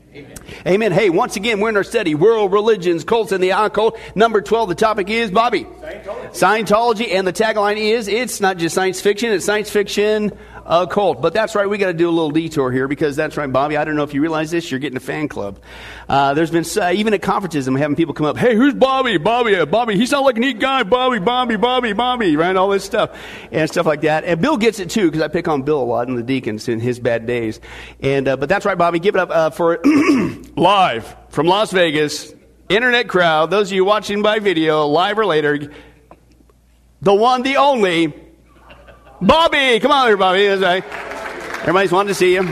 Amen. Hey, once again, we're in our study, World Religions, Cults, and the Occult. Number 12, the topic is, Bobby? Scientology. And the tagline is, it's not just science fiction, it's science fiction occult. But that's right, we got to do a little detour here because that's right, Bobby. I don't know if you realize this, you're getting a fan club. There's been, even at conferences, I'm having people come up, hey, who's Bobby? Bobby, he sounds like a neat guy. Bobby, right? All this stuff and stuff like that. And Bill gets it too because I pick on Bill a lot in the deacons in his bad days. And but that's right, Bobby. Give it up for live from Las Vegas, internet crowd. Those of you watching by video, live or later, the one, the only, Bobby. Come on here, Bobby. That's right. Everybody's wanting to see you. All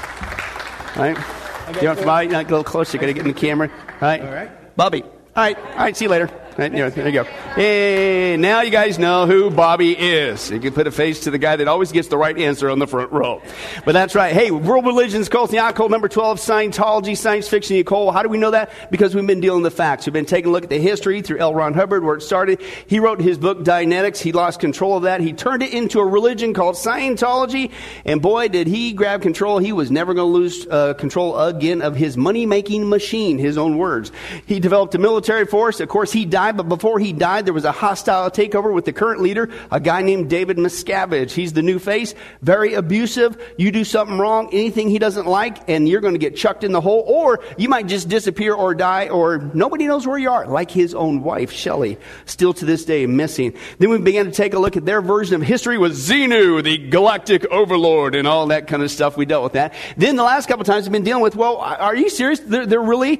right. You want to Bobby? Not go closer. You got to get in the camera. All right. Bobby. All right. See you later. Right, there you go. Hey, now you guys know who Bobby is. You can put a face to the guy that always gets the right answer on the front row. But that's right. Hey, World Religions, Cults, and the Occult, number 12, Scientology, science fiction, the occult. How do we know that? Because we've been dealing with the facts. We've been taking a look at the history through L. Ron Hubbard, where it started. He wrote his book, Dianetics. He lost control of that. He turned it into a religion called Scientology. And boy, did he grab control. He was never going to lose control again of his money-making machine, his own words. He developed a military force. Of course, he died, but before he died, there was a hostile takeover with the current leader, a guy named David Miscavige. He's the new face, very abusive. You do something wrong, anything he doesn't like, and you're going to get chucked in the hole, or you might just disappear or die, or nobody knows where you are, like his own wife, Shelley, still to this day missing. Then we began to take a look at their version of history with Xenu, the galactic overlord, and all that kind of stuff. We dealt with that. Then the last couple of times we've been dealing with, well, are you serious? They're really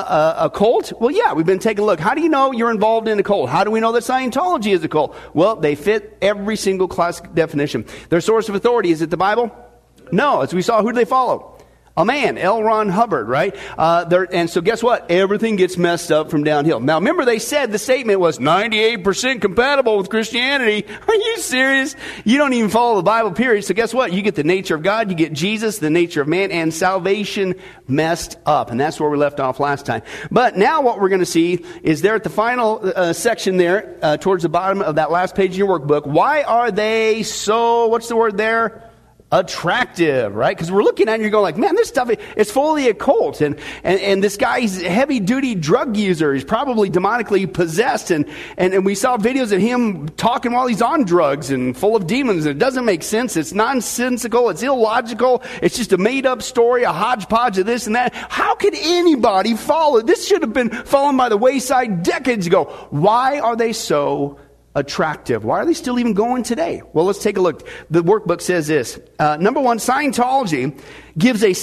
a cult? Well, yeah, we've been taking a look. How do you know you're involved in a cult? How do we know that Scientology is a cult? Well, they fit every single classic definition. Their source of authority, is it the Bible? No. As we saw, who do they follow? A man, L. Ron Hubbard, right? And so guess what? Everything gets messed up from downhill. Now, remember they said the statement was 98% compatible with Christianity. Are you serious? You don't even follow the Bible, period. So guess what? You get the nature of God, you get Jesus, the nature of man, and salvation messed up. And that's where we left off last time. But now what we're going to see is there at the final section there, towards the bottom of that last page of your workbook. Why are they so, what's the word there? Attractive, right? Because we're looking at it and you're going like, man, this stuff, it's full of the occult. And this guy's a heavy-duty drug user. He's probably demonically possessed. And we saw videos of him talking while he's on drugs and full of demons. And it doesn't make sense. It's nonsensical. It's illogical. It's just a made-up story, a hodgepodge of this and that. How could anybody follow? This should have been fallen by the wayside decades ago. Why are they so attractive? Why are they still even going today? Well, let's take a look. The workbook says this. Number one, Scientology gives a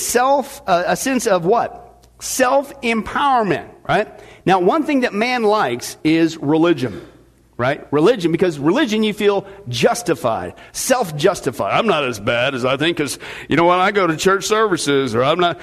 sense of what? Self-empowerment, right? Now, one thing that man likes is religion, right? Religion, because religion you feel justified, self-justified. I'm not as bad as I think because, you know, when I go to church services or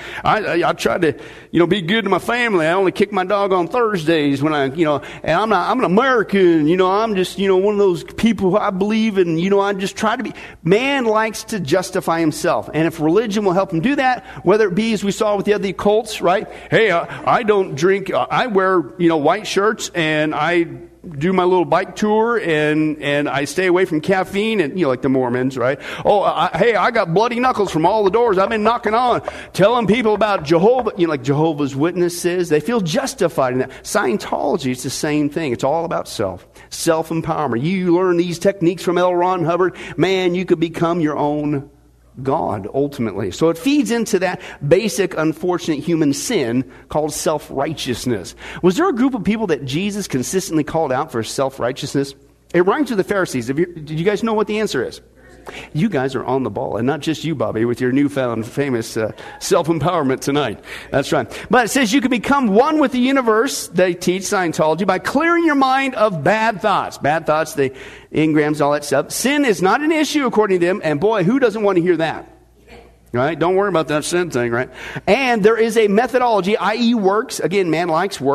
I try to, be good to my family. I only kick my dog on Thursdays when and I'm an American, I'm just, one of those people who I believe in, I just try to be. Man likes to justify himself. And if religion will help him do that, whether it be as we saw with the other cults, right? Hey, I don't drink, I wear, white shirts and I do my little bike tour and I stay away from caffeine and, like the Mormons, right? Oh, I got bloody knuckles from all the doors I've been knocking on, telling people about Jehovah, like Jehovah's Witnesses. They feel justified in that. Scientology is the same thing. It's all about self-empowerment. You learn these techniques from L. Ron Hubbard. Man, you could become your own God, ultimately. So it feeds into that basic, unfortunate human sin called self-righteousness. Was there a group of people that Jesus consistently called out for self-righteousness? It rhymes with the Pharisees. Did you guys know what the answer is? You guys are on the ball, and not just you, Bobby, with your newfound famous self-empowerment tonight. That's right. But it says you can become one with the universe, they teach Scientology, by clearing your mind of bad thoughts. Bad thoughts, the engrams, all that stuff. Sin is not an issue according to them, and boy, who doesn't want to hear that? Right? Don't worry about that sin thing, right? And there is a methodology, i.e. works. Again, man likes works,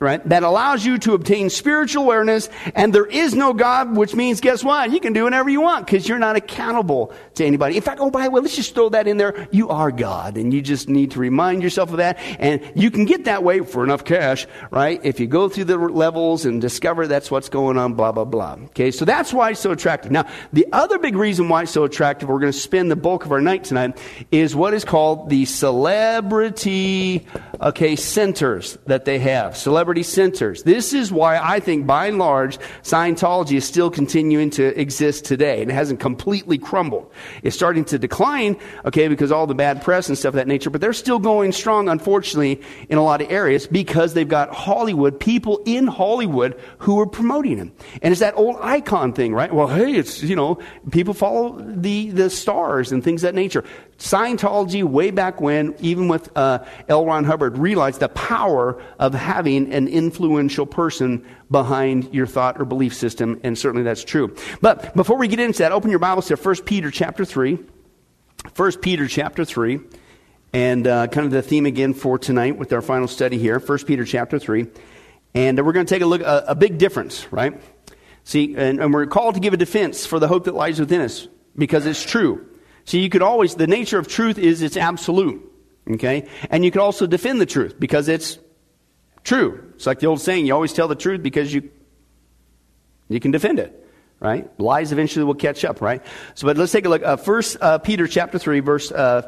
right, that allows you to obtain spiritual awareness, and there is no God, which means, guess what? You can do whatever you want because you're not accountable to anybody. In fact, oh, by the way, let's just throw that in there. You are God, and you just need to remind yourself of that, and you can get that way for enough cash, right, if you go through the levels and discover that's what's going on, blah, blah, blah. Okay, so that's why it's so attractive. Now, the other big reason why it's so attractive, we're going to spend the bulk of our night tonight, is what is called the celebrity, centers that they have. Celebrity centers. This is why I think, by and large, Scientology is still continuing to exist today, and it hasn't completely crumbled. It's starting to decline, because all the bad press and stuff of that nature, but they're still going strong, unfortunately, in a lot of areas because they've got Hollywood, people in Hollywood who are promoting them. And it's that old icon thing, right? Well, hey, it's, people follow the stars and things of that nature. Scientology, way back when, even with L. Ron Hubbard, realized the power of having an influential person behind your thought or belief system, and certainly that's true. But before we get into that, open your Bibles to 1 Peter chapter 3. 1 Peter chapter 3, and kind of the theme again for tonight with our final study here, 1 Peter chapter 3. And we're going to take a look at a big difference, right? See, and we're called to give a defense for the hope that lies within us, because it's true. See, you could always, the nature of truth is it's absolute, okay? And you could also defend the truth because it's true. It's like the old saying, you always tell the truth because you can defend it, right? Lies eventually will catch up, right? So, but let's take a look. 1 Peter chapter 3, verse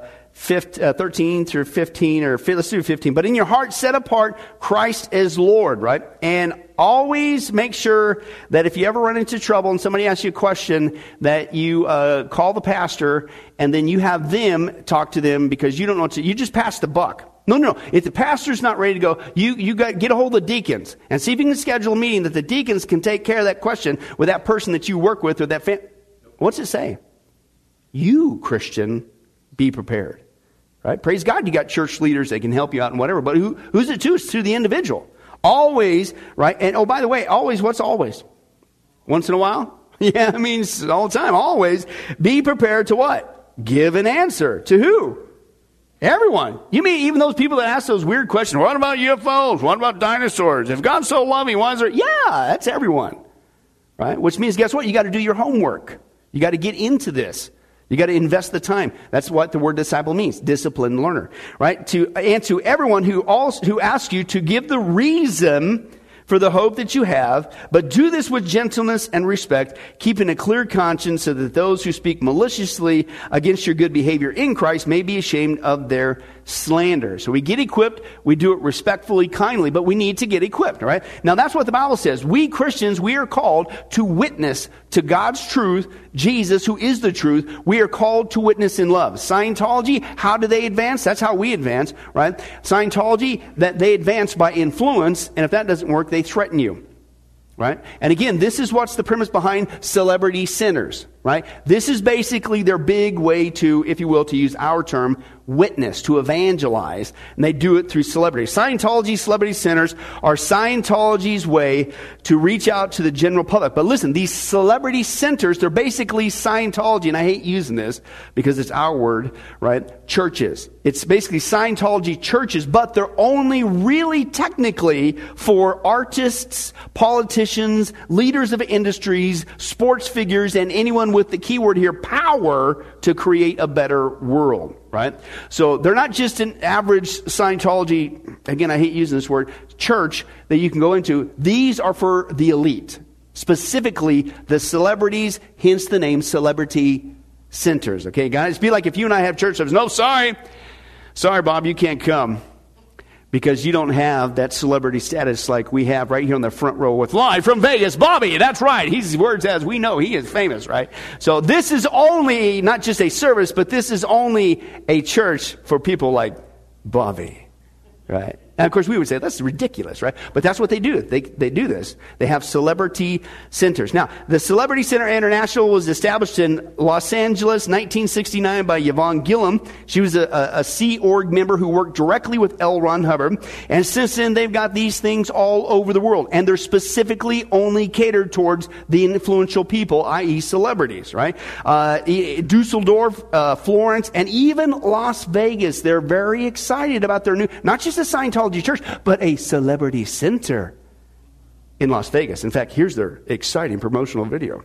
13 through 15, or let's do 15. But in your heart, set apart Christ as Lord, right? And always make sure that if you ever run into trouble and somebody asks you a question, that you call the pastor and then you have them talk to them, because you don't know what to, you just pass the buck. No. If the pastor's not ready to go, you get a hold of the deacons and see if you can schedule a meeting that the deacons can take care of that question with that person that you work with or that What's it say? You, Christian, be prepared. Right? Praise God, you got church leaders that can help you out and whatever. But who's it to? It's to the individual. Always, right? And oh, by the way, always, what's always? Once in a while? Yeah, it means all the time. Always be prepared to what? Give an answer. To who? Everyone. You mean even those people that ask those weird questions? What about UFOs? What about dinosaurs? If God's so loving, why is there? Yeah, that's everyone. Right? Which means, guess what? You got to do your homework. You got to get into this. You got to invest the time. That's what the word disciple means. Disciplined learner. Right? And to everyone who asks you to give the reason for the hope that you have, but do this with gentleness and respect, keeping a clear conscience, so that those who speak maliciously against your good behavior in Christ may be ashamed of their slander. So we get equipped, we do it respectfully, kindly, but we need to get equipped, all right? Now that's what the Bible says. We Christians, we are called to witness to God's truth, Jesus, who is the truth. We are called to witness in love. Scientology, how do they advance? That's how we advance, right? Scientology, that they advance by influence, and if that doesn't work, they threaten you. Right? And again, this is what's the premise behind celebrity centers, right? This is basically their big way to, if you will, to use our term, witness, to evangelize. And they do it through celebrities. Scientology celebrity centers are Scientology's way to reach out to the general public. But listen, these celebrity centers, they're basically Scientology, and I hate using this because it's our word, right? Churches. It's basically Scientology churches, but they're only really technically for artists, politicians, leaders of industries, sports figures, and anyone with the keyword here, power, to create a better world, right? So they're not just an average Scientology, again, I hate using this word, church that you can go into. These are for the elite, specifically the celebrities, hence the name celebrity centers. Okay, guys, it'd be like if you and I have church service. No, sorry, Bob, you can't come, because you don't have that celebrity status like we have right here on the front row with live from Vegas, Bobby. That's right. His words, as we know, he is famous, right? So this is only not just a service, but this is only a church for people like Bobby, right? And of course, we would say that's ridiculous, right? But that's what they do. They do this. They have celebrity centers. Now, the Celebrity Center International was established in Los Angeles, 1969, by Yvonne Gillum. She was a Sea Org member who worked directly with L. Ron Hubbard. And since then, they've got these things all over the world. And they're specifically only catered towards the influential people, i.e. celebrities, right? Dusseldorf, Florence, and even Las Vegas. They're very excited about their new, not just the Scientology Scientology church, but a celebrity center in Las Vegas. In fact, here's their exciting promotional video.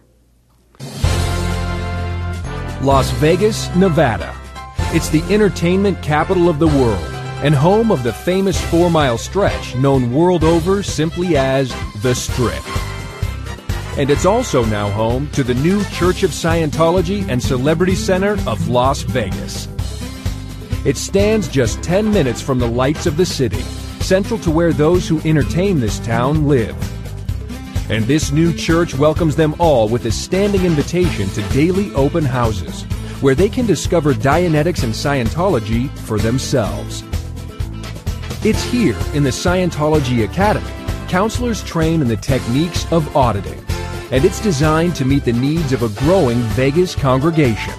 Las Vegas, Nevada. It's the entertainment capital of the world and home of the famous 4-mile stretch known world over simply as the Strip. And it's also now home to the new Church of Scientology and Celebrity Center of Las Vegas. It stands just 10 minutes from the lights of the city, central to where those who entertain this town live. And this new church welcomes them all with a standing invitation to daily open houses, where they can discover Dianetics and Scientology for themselves. It's here in the Scientology Academy, counselors train in the techniques of auditing, and it's designed to meet the needs of a growing Vegas congregation.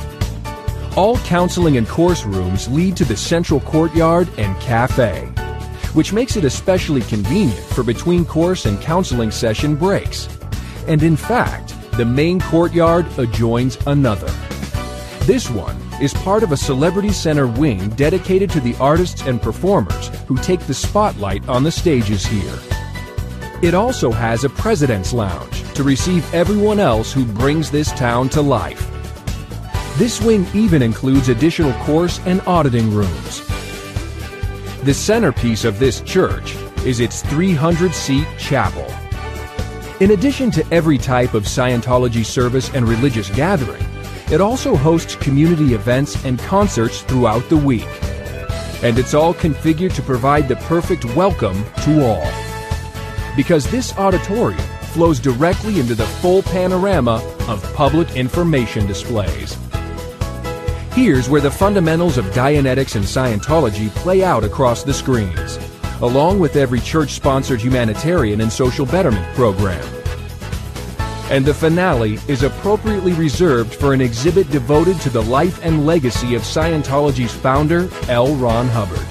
All counseling and course rooms lead to the central courtyard and cafe, which makes it especially convenient for between course and counseling session breaks. And in fact, the main courtyard adjoins another. This one is part of a Celebrity Center wing dedicated to the artists and performers who take the spotlight on the stages here. It also has a President's Lounge to receive everyone else who brings this town to life. This wing even includes additional course and auditing rooms. The centerpiece of this church is its 300-seat chapel. In addition to every type of Scientology service and religious gathering, it also hosts community events and concerts throughout the week. And it's all configured to provide the perfect welcome to all. Because this auditorium flows directly into the full panorama of public information displays. Here's where the fundamentals of Dianetics and Scientology play out across the screens, along with every church-sponsored humanitarian and social betterment program. And the finale is appropriately reserved for an exhibit devoted to the life and legacy of Scientology's founder, L. Ron Hubbard.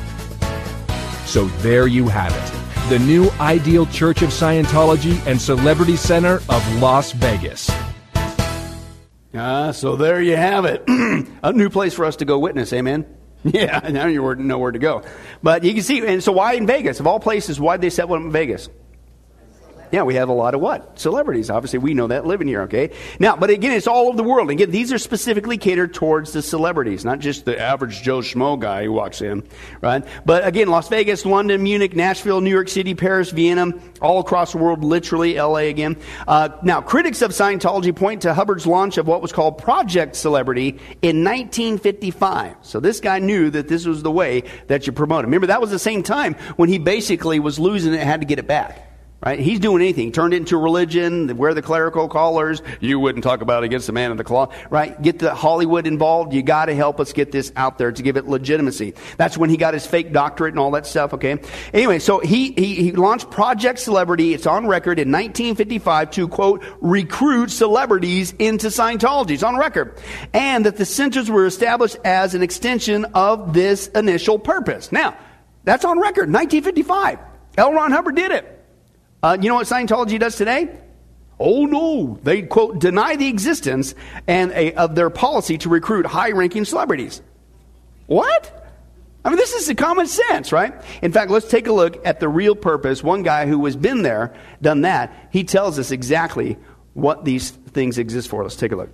So there you have it, the new ideal Church of Scientology and Celebrity Center of Las Vegas. So there you have it. A new place for us to go witness, amen? Yeah, now you know where to go. But you can see, and so why in Vegas? Of all places, why'd they set one up in Vegas? Yeah, we have a lot of what? Celebrities. Obviously, we know that living here, okay? Now, but again, it's all over the world. Again, these are specifically catered towards the celebrities, not just the average Joe Schmo guy who walks in, right? But again, Las Vegas, London, Munich, Nashville, New York City, Paris, Vienna, all across the world, literally LA again. Now, critics of Scientology point to Hubbard's launch of what was called Project Celebrity in 1955. So this guy knew that this was the way that you promote it. Remember, that was the same time when he basically was losing it and had to get it back. Right? He's doing anything. Turned it into religion, wear the clerical collars. You wouldn't talk about it against the man in the cloth. Right? Get the Hollywood involved. You got to help us get this out there to give it legitimacy. That's when he got his fake doctorate and all that stuff, okay? Anyway, so he launched Project Celebrity. It's on record in 1955 to, quote, recruit celebrities into Scientology. It's on record. And that the centers were established as an extension of this initial purpose. Now, that's on record, 1955. L. Ron Hubbard did it. You know what Scientology does today? Oh no, they, quote, deny the existence of their policy to recruit high-ranking celebrities. What? I mean, this is the common sense, right? In fact, let's take a look at the real purpose. One guy who has been there, done that, he tells us exactly what these things exist for. Let's take a look.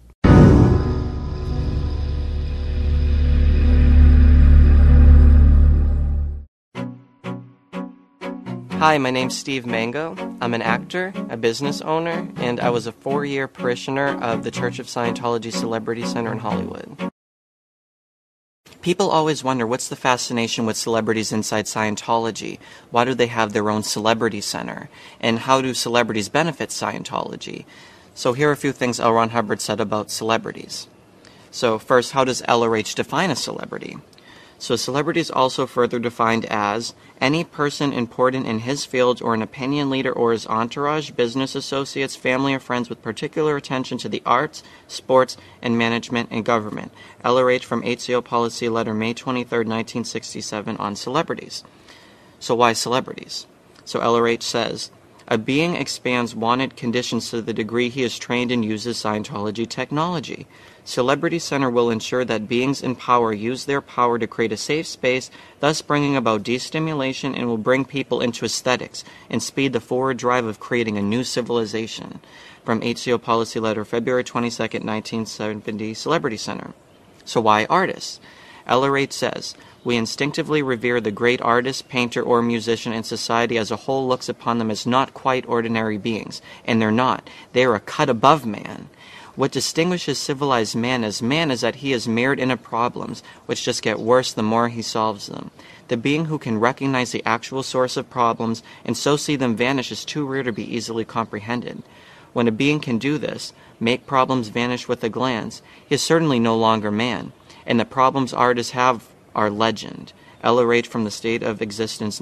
Hi, my name's Steve Mango. I'm an actor, a business owner, and I was a 4-year parishioner of the Church of Scientology Celebrity Center in Hollywood. People always wonder, what's the fascination with celebrities inside Scientology? Why do they have their own celebrity center? And how do celebrities benefit Scientology? So here are a few things L. Ron Hubbard said about celebrities. So first, how does LRH define a celebrity? So celebrity is also further defined as any person important in his field or an opinion leader or his entourage, business associates, family or friends with particular attention to the arts, sports, and management and government. LRH from HCO Policy Letter May 23, 1967 on celebrities. So why celebrities? So LRH says, A being expands wanted conditions to the degree he is trained and uses Scientology technology. Celebrity Center will ensure that beings in power use their power to create a safe space, thus bringing about destimulation, and will bring people into aesthetics and speed the forward drive of creating a new civilization. From HCO Policy Letter, February 22nd, 1970, Celebrity Center. So why artists? Ellerate says, we instinctively revere the great artist, painter, or musician, and society as a whole looks upon them as not quite ordinary beings. And they're not. They are a cut above man. What distinguishes civilized man is that he is mired into problems, which just get worse the more he solves them. The being who can recognize the actual source of problems and so see them vanish is too rare to be easily comprehended. When a being can do this, make problems vanish with a glance, he is certainly no longer man, and the problems artists have are legend. LRH from the State of Existence,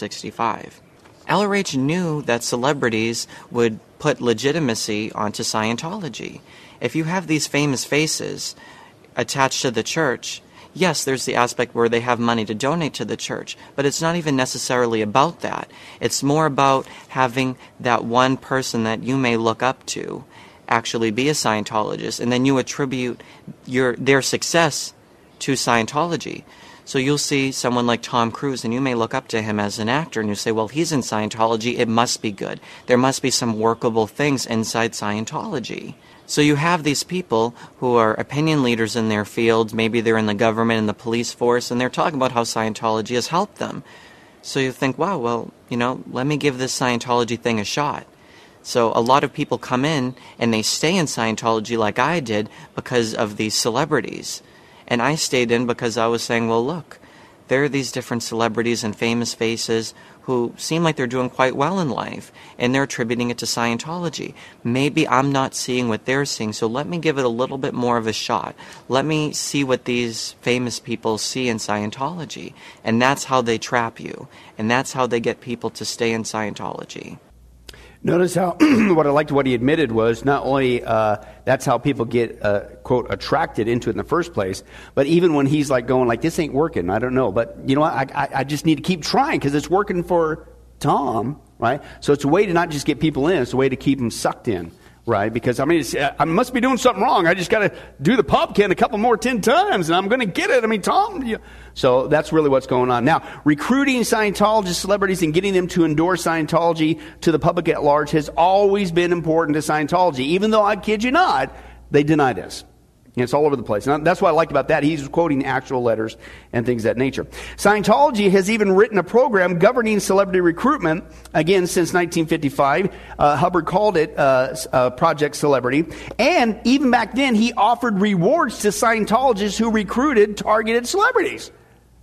1965. LRH knew that celebrities would put legitimacy onto Scientology. If you have these famous faces attached to the church, yes, there's the aspect where they have money to donate to the church, but it's not even necessarily about that. It's more about having that one person that you may look up to actually be a Scientologist, and then you attribute their success to Scientology. So you'll see someone like Tom Cruise, and you may look up to him as an actor, and you say, well, he's in Scientology, it must be good. There must be some workable things inside Scientology. So you have these people who are opinion leaders in their field, maybe they're in the government and the police force, and they're talking about how Scientology has helped them. So you think, wow, well, let me give this Scientology thing a shot. So a lot of people come in, and they stay in Scientology like I did because of these celebrities. And I stayed in because I was saying, well, look, there are these different celebrities and famous faces who seem like they're doing quite well in life, and they're attributing it to Scientology. Maybe I'm not seeing what they're seeing, so let me give it a little bit more of a shot. Let me see what these famous people see in Scientology. And that's how they trap you. And that's how they get people to stay in Scientology. Notice how what I liked what he admitted was not only that's how people get quote attracted into it in the first place, but even when he's like going like this ain't working, I don't know, but you know what, I just need to keep trying because it's working for Tom, right? So it's a way to not just get people in, it's a way to keep them sucked in, right? Because I must be doing something wrong. I just got to do the pumpkin a couple more 10 times and I'm going to get it. Tom. So that's really what's going on. Now, recruiting Scientologist celebrities and getting them to endorse Scientology to the public at large has always been important to Scientology. Even though, I kid you not, they deny this. And it's all over the place. And that's what I liked about that. He's quoting actual letters and things of that nature. Scientology has even written a program governing celebrity recruitment, again, since 1955. Hubbard called it Project Celebrity. And even back then, he offered rewards to Scientologists who recruited targeted celebrities.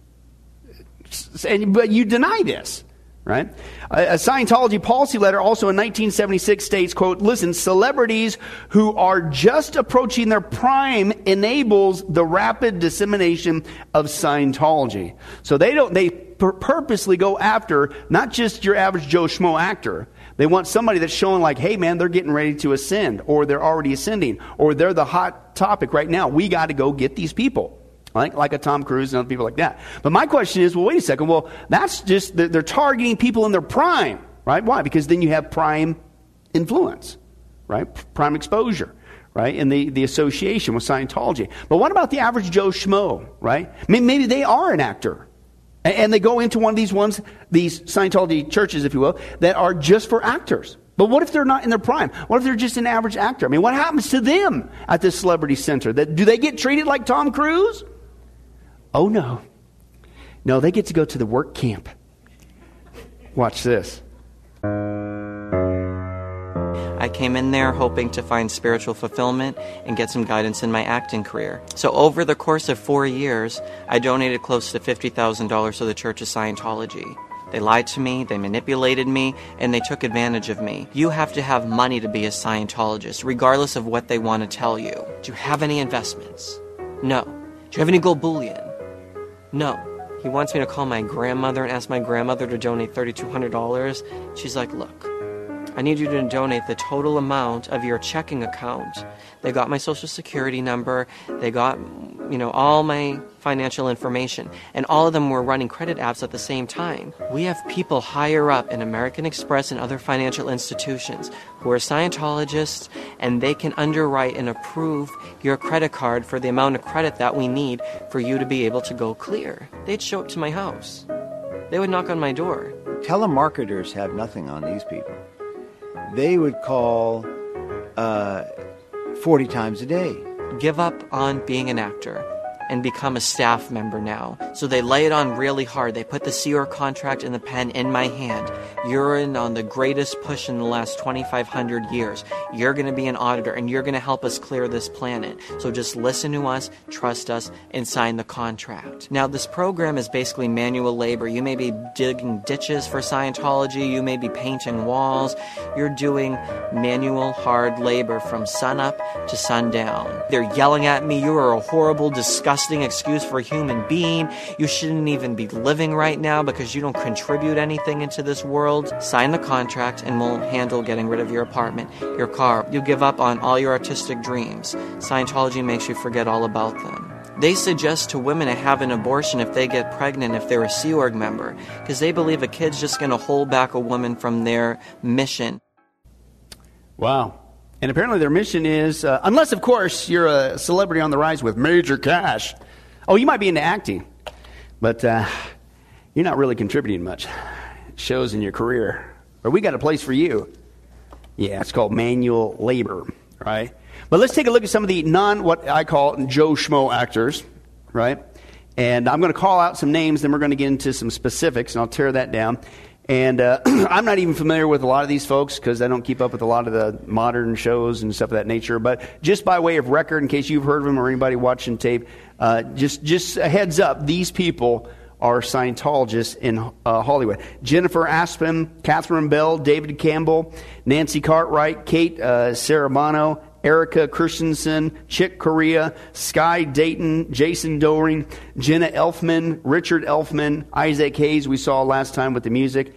But you deny this. Right? A Scientology policy letter also in 1976 states, quote, listen, celebrities who are just approaching their prime enables the rapid dissemination of Scientology. So they purposely go after not just your average Joe Schmo actor. They want somebody that's showing like, hey man, they're getting ready to ascend, or they're already ascending, or they're the hot topic right now. We got to go get these people. Like a Tom Cruise and other people like that. But my question is, well, wait a second. Well, that's just, they're targeting people in their prime, right? Why? Because then you have prime influence, right? Prime exposure, right? And the association with Scientology. But what about the average Joe Schmo, right? Maybe they are an actor. And they go into one of these Scientology churches, if you will, that are just for actors. But what if they're not in their prime? What if they're just an average actor? What happens to them at this celebrity center? Do they get treated like Tom Cruise? Oh, no. No, they get to go to the work camp. Watch this. I came in there hoping to find spiritual fulfillment and get some guidance in my acting career. So over the course of 4 years, I donated close to $50,000 to the Church of Scientology. They lied to me, they manipulated me, and they took advantage of me. You have to have money to be a Scientologist, regardless of what they want to tell you. Do you have any investments? No. Do you have any gold bullion? No. He wants me to call my grandmother and ask my grandmother to donate $3,200. She's like, look, I need you to donate the total amount of your checking account. They got my social security number. They got all my financial information, and all of them were running credit apps at the same time. We have people higher up in American Express and other financial institutions who are Scientologists, and they can underwrite and approve your credit card for the amount of credit that we need for you to be able to go clear. They'd show up to my house. They would knock on my door. Telemarketers have nothing on these people. They would call 40 times a day. Give up on being an actor and become a staff member now. So they lay it on really hard. They put the CR contract and the pen in my hand. You're in on the greatest push in the last 2,500 years. You're going to be an auditor, and you're going to help us clear this planet. So just listen to us, trust us, and sign the contract. Now, this program is basically manual labor. You may be digging ditches for Scientology. You may be painting walls. You're doing manual, hard labor from sunup to sundown. They're yelling at me, "You are a horrible, disgusting excuse for a human being. You shouldn't even be living right now because you don't contribute anything into this world. Sign the contract and we'll handle getting rid of your apartment, your car. You give up on all your artistic dreams. Scientology makes you forget all about them." They suggest to women to have an abortion if they get pregnant if they're a Sea Org member, because they believe a kid's just going to hold back a woman from their mission. Wow. And apparently their mission is, unless, of course, you're a celebrity on the rise with major cash. Oh, you might be into acting, but you're not really contributing much. It shows in your career. But we got a place for you. Yeah, it's called manual labor, right? But let's take a look at some of the what I call Joe Schmo actors, right? And I'm going to call out some names, then we're going to get into some specifics, and I'll tear that down. And I'm not even familiar with a lot of these folks because I don't keep up with a lot of the modern shows and stuff of that nature. But just by way of record, in case you've heard of them or anybody watching tape, just a heads up, these people are Scientologists in Hollywood. Jennifer Aspin, Catherine Bell, David Campbell, Nancy Cartwright, Kate Cerebano, Erica Christensen, Chick Corea, Sky Dayton, Jason Doring, Jenna Elfman, Richard Elfman, Isaac Hayes, we saw last time with the music,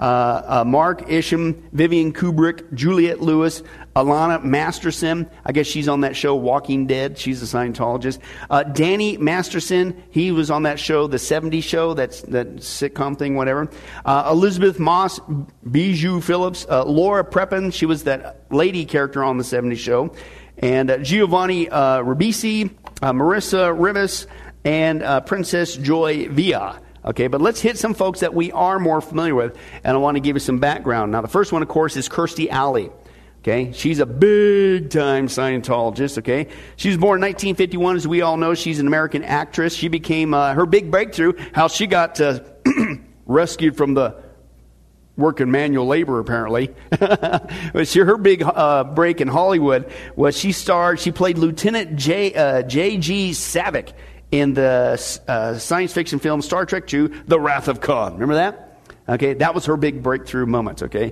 Mark Isham, Vivian Kubrick, Juliette Lewis, Alana Masterson, I guess she's on that show Walking Dead, she's a Scientologist. Danny Masterson, he was on that show, The 70s Show, that sitcom thing, whatever. Elizabeth Moss, Bijou Phillips, Laura Prepon, she was that lady character on The 70s Show. And Giovanni Ribisi, Marissa Rivas, and Princess Joy Villa. Okay, but let's hit some folks that we are more familiar with, and I want to give you some background. Now, the first one, of course, is Kirstie Alley. Okay, she's a big-time Scientologist, okay? She was born in 1951, as we all know. She's an American actress. She became, her big breakthrough, how she got rescued from the working manual labor, apparently. Her big break in Hollywood was she played Lieutenant J.G. Savick in the science fiction film Star Trek II, The Wrath of Khan. Remember that? Okay, that was her big breakthrough moment, okay?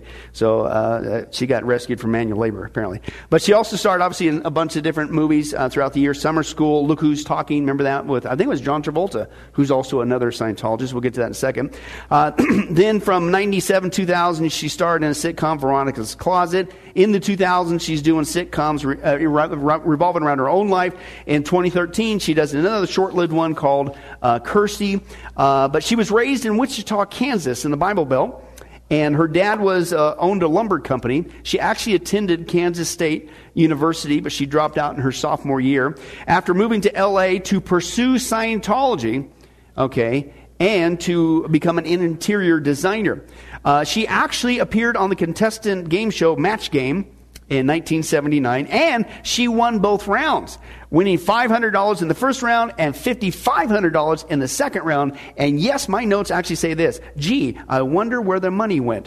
So she got rescued from manual labor, apparently. But she also starred, obviously, in a bunch of different movies throughout the year. Summer School, Look Who's Talking, remember that? With, I think it was John Travolta, who's also another Scientologist. We'll get to that in a second. Then from 97, 2000, she starred in a sitcom, Veronica's Closet. In the 2000s, she's doing sitcoms revolving around her own life. In 2013, she does another short-lived one called Kirstie. But she was raised in Wichita, Kansas, in the Bible Belt. And her dad owned a lumber company. She actually attended Kansas State University, but she dropped out in her sophomore year. After moving to L.A. to pursue Scientology, okay, and to become an interior designer. She actually appeared on the contestant game show Match Game in 1979, and she won both rounds, winning $500 in the first round and $5,500 in the second round. And yes, my notes actually say this: gee, I wonder where the money went.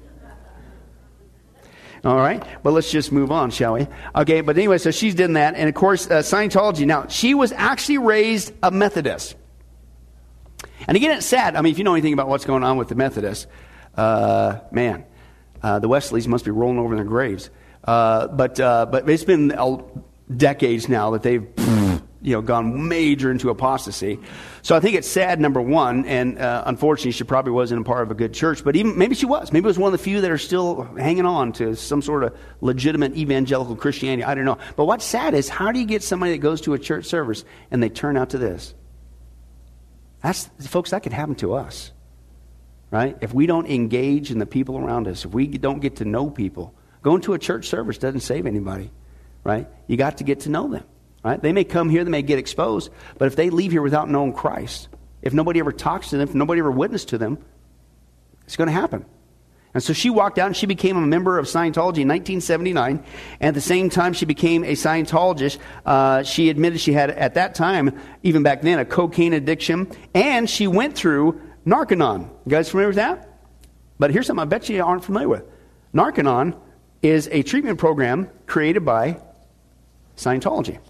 All right, but let's just move on, shall we? Okay, but anyway, so she's done that. And of course, Scientology. Now, she was actually raised a Methodist. And again, it's sad. I mean, if you know anything about what's going on with the Methodists, the Wesleys must be rolling over in their graves. But it's been decades now that they've gone major into apostasy. So I think it's sad, number one, and unfortunately she probably wasn't a part of a good church, but even maybe she was. Maybe it was one of the few that are still hanging on to some sort of legitimate evangelical Christianity. I don't know. But what's sad is, how do you get somebody that goes to a church service and they turn out to this? Folks, that could happen to us, right? If we don't engage in the people around us, if we don't get to know people, going to a church service doesn't save anybody, right? You got to get to know them. Right? They may come here, they may get exposed, but if they leave here without knowing Christ, if nobody ever talks to them, if nobody ever witnessed to them, it's going to happen. And so she walked out and she became a member of Scientology in 1979. And at the same time she became a Scientologist, she admitted she had, at that time, even back then, a cocaine addiction. And she went through Narconon. You guys familiar with that? But here's something I bet you aren't familiar with. Narconon is a treatment program created by Scientology.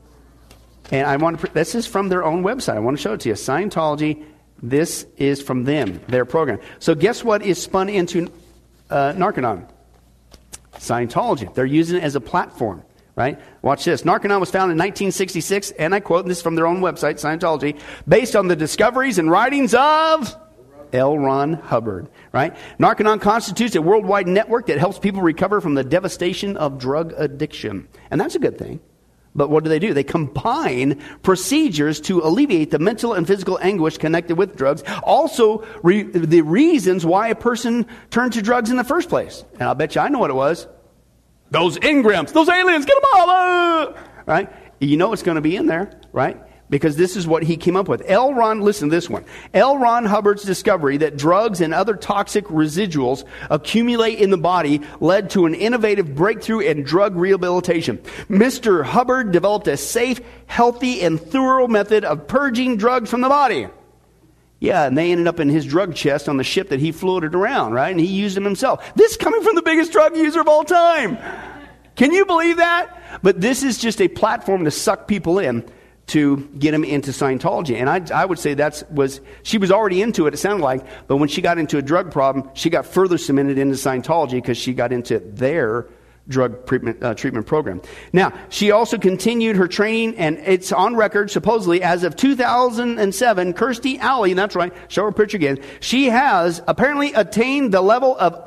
And this is from their own website. I want to show it to you. Scientology, this is from them, their program. So guess what is spun into Narconon? Scientology. They're using it as a platform, right? Watch this. Narconon was founded in 1966, and I quote, and this is from their own website, Scientology, based on the discoveries and writings of L. Ron Hubbard, right? Narconon constitutes a worldwide network that helps people recover from the devastation of drug addiction. And that's a good thing. But what do? They combine procedures to alleviate the mental and physical anguish connected with drugs. Also, the reasons why a person turned to drugs in the first place. And I'll bet you I know what it was. Those Ingrams, those aliens, get them all! Right? You know it's going to be in there, right? Because this is what he came up with. Listen to this one. L. Ron Hubbard's discovery that drugs and other toxic residuals accumulate in the body led to an innovative breakthrough in drug rehabilitation. Mr. Hubbard developed a safe, healthy, and thorough method of purging drugs from the body. Yeah, and they ended up in his drug chest on the ship that he floated around, right? And he used them himself. This coming from the biggest drug user of all time. Can you believe that? But this is just a platform to suck people in, to get him into Scientology. And I would say she was already into it sounded like, but when she got into a drug problem, she got further cemented into Scientology because she got into their drug treatment program. Now, she also continued her training, and it's on record, supposedly, as of 2007, Kirstie Alley, that's right, show her picture again, she has apparently attained the level of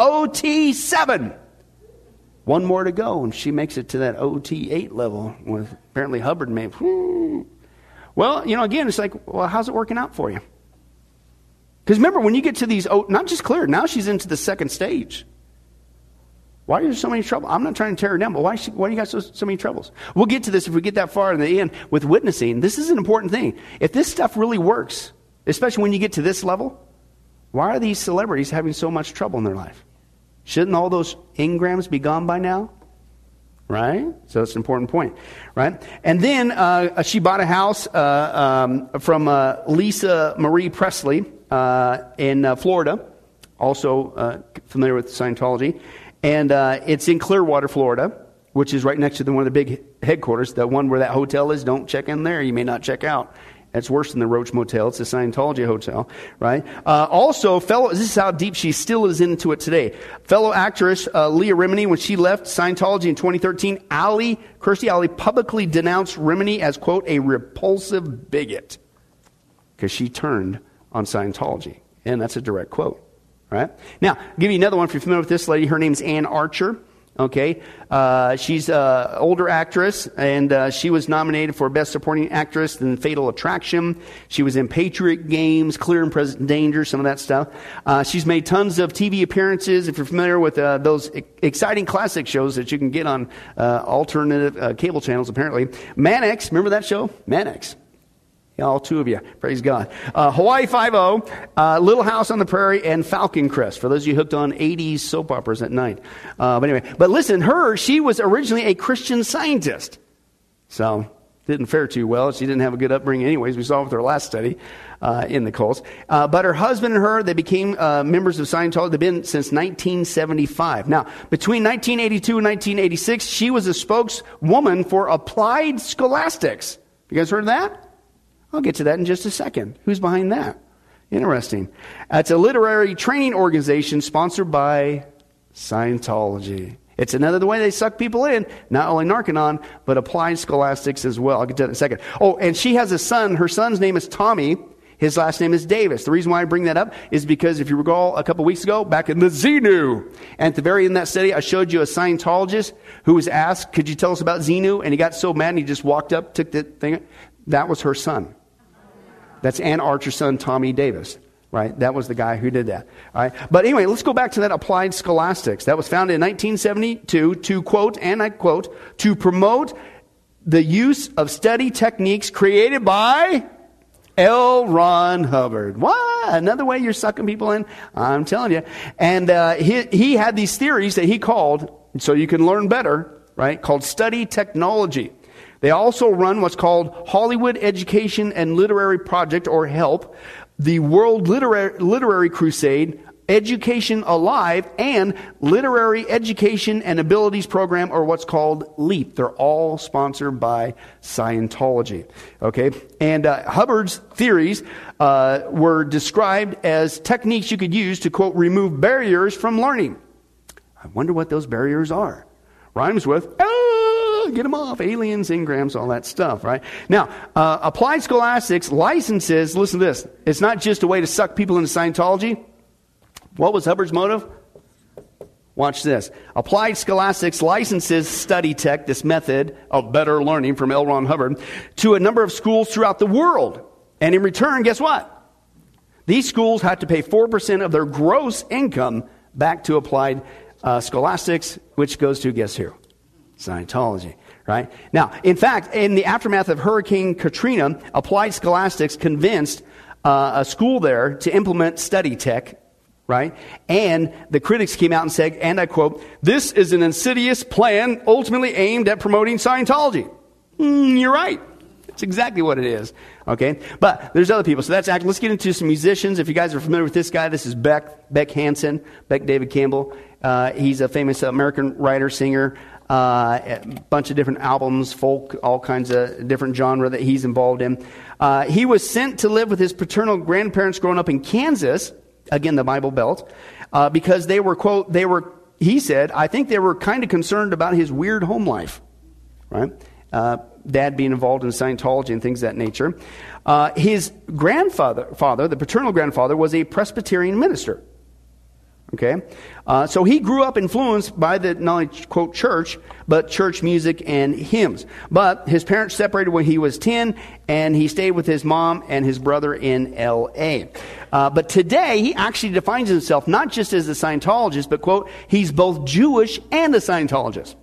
OT7. One more to go, and she makes it to that OT8 level with apparently Hubbard made. Well, again, it's like, well, how's it working out for you? Because remember, when you get to these, not just clear, now she's into the second stage. Why are there so many trouble? I'm not trying to tear her down, but why do you got so many troubles? We'll get to this if we get that far in the end with witnessing. This is an important thing. If this stuff really works, especially when you get to this level, why are these celebrities having so much trouble in their life? Shouldn't all those Ingrams be gone by now? Right? So it's an important point. Right? And then she bought a house from Lisa Marie Presley in Florida, also familiar with Scientology. And it's in Clearwater, Florida, which is right next to one of the big headquarters. The one where that hotel is, don't check in there. You may not check out. It's worse than the Roach Motel. It's a Scientology hotel, right? Also, this is how deep she still is into it today. Fellow actress Leah Remini, when she left Scientology in 2013, Kirstie Alley publicly denounced Remini as, quote, a repulsive bigot, because she turned on Scientology. And that's a direct quote, right? Now, I'll give you another one if you're familiar with this lady. Her name's Ann Archer. Okay, she's an older actress, and she was nominated for Best Supporting Actress in Fatal Attraction. She was in Patriot Games, Clear and Present Danger, some of that stuff. She's made tons of TV appearances, if you're familiar with those exciting classic shows that you can get on alternative cable channels, apparently. Mannix, remember that show? Mannix. Yeah, all two of you. Praise God. Hawaii Five-0, Little House on the Prairie, and Falcon Crest, for those of you hooked on 80s soap operas at night. But anyway, listen, she was originally a Christian Scientist. So, didn't fare too well. She didn't have a good upbringing anyways. We saw with her last study in the cults. But her husband and her, they became members of Scientology. They've been since 1975. Now, between 1982 and 1986, she was a spokeswoman for Applied Scholastics. You guys heard of that? I'll get to that in just a second. Who's behind that? Interesting. It's a literary training organization sponsored by Scientology. It's another way they suck people in, not only Narconon, but applied scholastics as well. I'll get to that in a second. Oh, and she has a son. Her son's name is Tommy. His last name is Davis. The reason why I bring that up is because if you recall a couple weeks ago, back in the Xenu, and at the very end of that study, I showed you a Scientologist who was asked, could you tell us about Xenu? And he got so mad and he just walked up, took the thing. That was her son. That's Ann Archer's son, Tommy Davis. Right? That was the guy who did that. All right. But anyway, let's go back to that applied scholastics. That was founded in 1972 to quote, and I quote, to promote the use of study techniques created by L. Ron Hubbard. What? Another way you're sucking people in? I'm telling you. And he had these theories that he called, so you can learn better, right, called study technology. They also run what's called Hollywood Education and Literary Project, or HELP, the World Literary Crusade, Education Alive, and Literary Education and Abilities Program, or what's called LEAP. They're all sponsored by Scientology. Okay? And Hubbard's theories were described as techniques you could use to, quote, remove barriers from learning. I wonder what those barriers are. Rhymes with, get them off, aliens, engrams, all that stuff, right? Now, applied scholastics licenses, listen to this, it's not just a way to suck people into Scientology. What was Hubbard's motive? Watch this. Applied scholastics licenses study tech, this method of better learning from L. Ron Hubbard, to a number of schools throughout the world. And in return, guess what? These schools have to pay 4% of their gross income back to applied scholastics, which goes to, guess who? Scientology, right? Now, in fact, in the aftermath of Hurricane Katrina, applied scholastics convinced a school there to implement study tech, right? And the critics came out and said, and I quote, "This is an insidious plan ultimately aimed at promoting Scientology." You're right. It's exactly what it is. Okay? But there's other people. So that's let's get into some musicians. If you guys are familiar with this guy, this is Beck Hansen, Beck David Campbell. He's a famous American writer, singer, a bunch of different albums, folk, all kinds of different genre that he's involved in. He was sent to live with his paternal grandparents growing up in Kansas, again, the Bible Belt, because they were, quote, he said, I think they were kind of concerned about his weird home life, right? Dad being involved in Scientology and things of that nature. His grandfather, the paternal grandfather, was a Presbyterian minister. Okay? So he grew up influenced by the, not only, quote, church, but church music and hymns. But his parents separated when he was 10, and he stayed with his mom and his brother in L.A. But today, he actually defines himself not just as a Scientologist, but, quote, he's both Jewish and a Scientologist.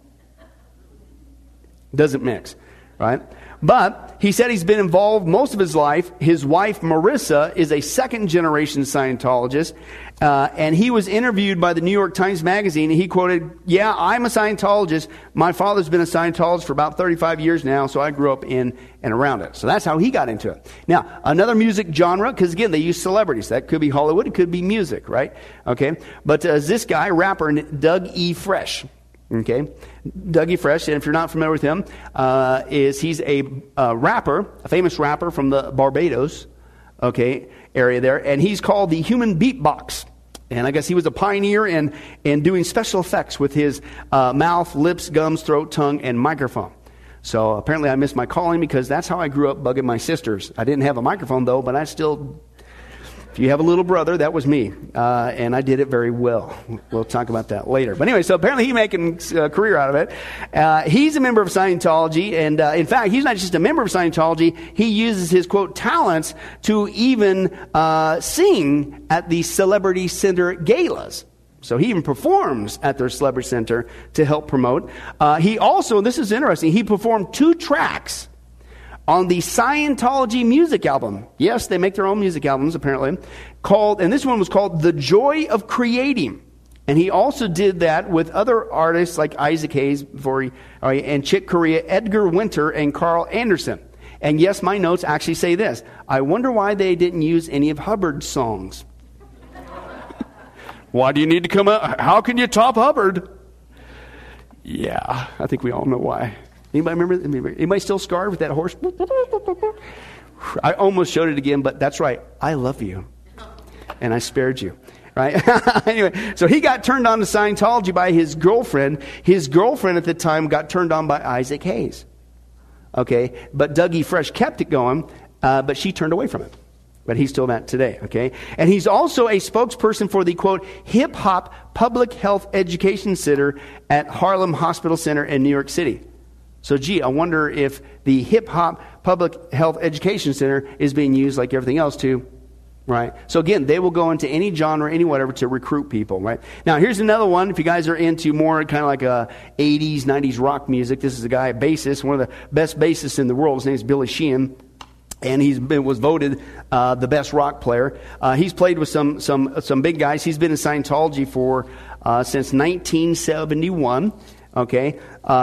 Doesn't mix, right? But he said he's been involved most of his life. His wife, Marissa, is a second-generation Scientologist. And he was interviewed by the New York Times Magazine, and he quoted, "Yeah, I'm a Scientologist. My father's been a Scientologist for about 35 years now, so I grew up in and around it." So that's how he got into it. Now, another music genre, because again, they use celebrities. That could be Hollywood, it could be music, right? Okay. But this guy, rapper, Doug E. Fresh. Okay, Dougie Fresh, and if you're not familiar with him, he's a rapper, a famous rapper from the Barbados, okay, area there, and he's called the Human Beatbox. And I guess he was a pioneer in doing special effects with his mouth, lips, gums, throat, tongue, and microphone. So apparently I missed my calling because that's how I grew up bugging my sisters. I didn't have a microphone though, but I still... If you have a little brother, that was me, and I did it very well. We'll talk about that later. But anyway, so apparently he's making a career out of it. He's a member of Scientology, and in fact, he's not just a member of Scientology. He uses his, quote, talents to even sing at the Celebrity Center galas. So he even performs at their Celebrity Center to help promote. He also, this is interesting, he performed 2 tracks on the Scientology music album. Yes, they make their own music albums, apparently. And this one was called The Joy of Creating. And he also did that with other artists like Isaac Hayes and Chick Corea, Edgar Winter, and Carl Anderson. And yes, my notes actually say this. I wonder why they didn't use any of Hubbard's songs. Why do you need to come out? How can you top Hubbard? Yeah, I think we all know why. Anybody remember? Anybody still scarred with that horse? I almost showed it again, but that's right. I love you. And I spared you. right? Anyway, so he got turned on to Scientology by his girlfriend. His girlfriend at the time got turned on by Isaac Hayes. Okay, but Dougie Fresh kept it going, but she turned away from it. But he's still that today, okay? And he's also a spokesperson for the, quote, Hip Hop Public Health Education Center at Harlem Hospital Center in New York City. So, gee, I wonder if the Hip Hop Public Health Education Center is being used like everything else too, right? So, again, they will go into any genre, any whatever, to recruit people, right? Now, here's another one. If you guys are into more kind of like 80s, 90s rock music, this is a guy, a bassist, one of the best bassists in the world. His name is Billy Sheehan. And was voted the best rock player. He's played with some big guys. He's been in Scientology for since 1971. Okay,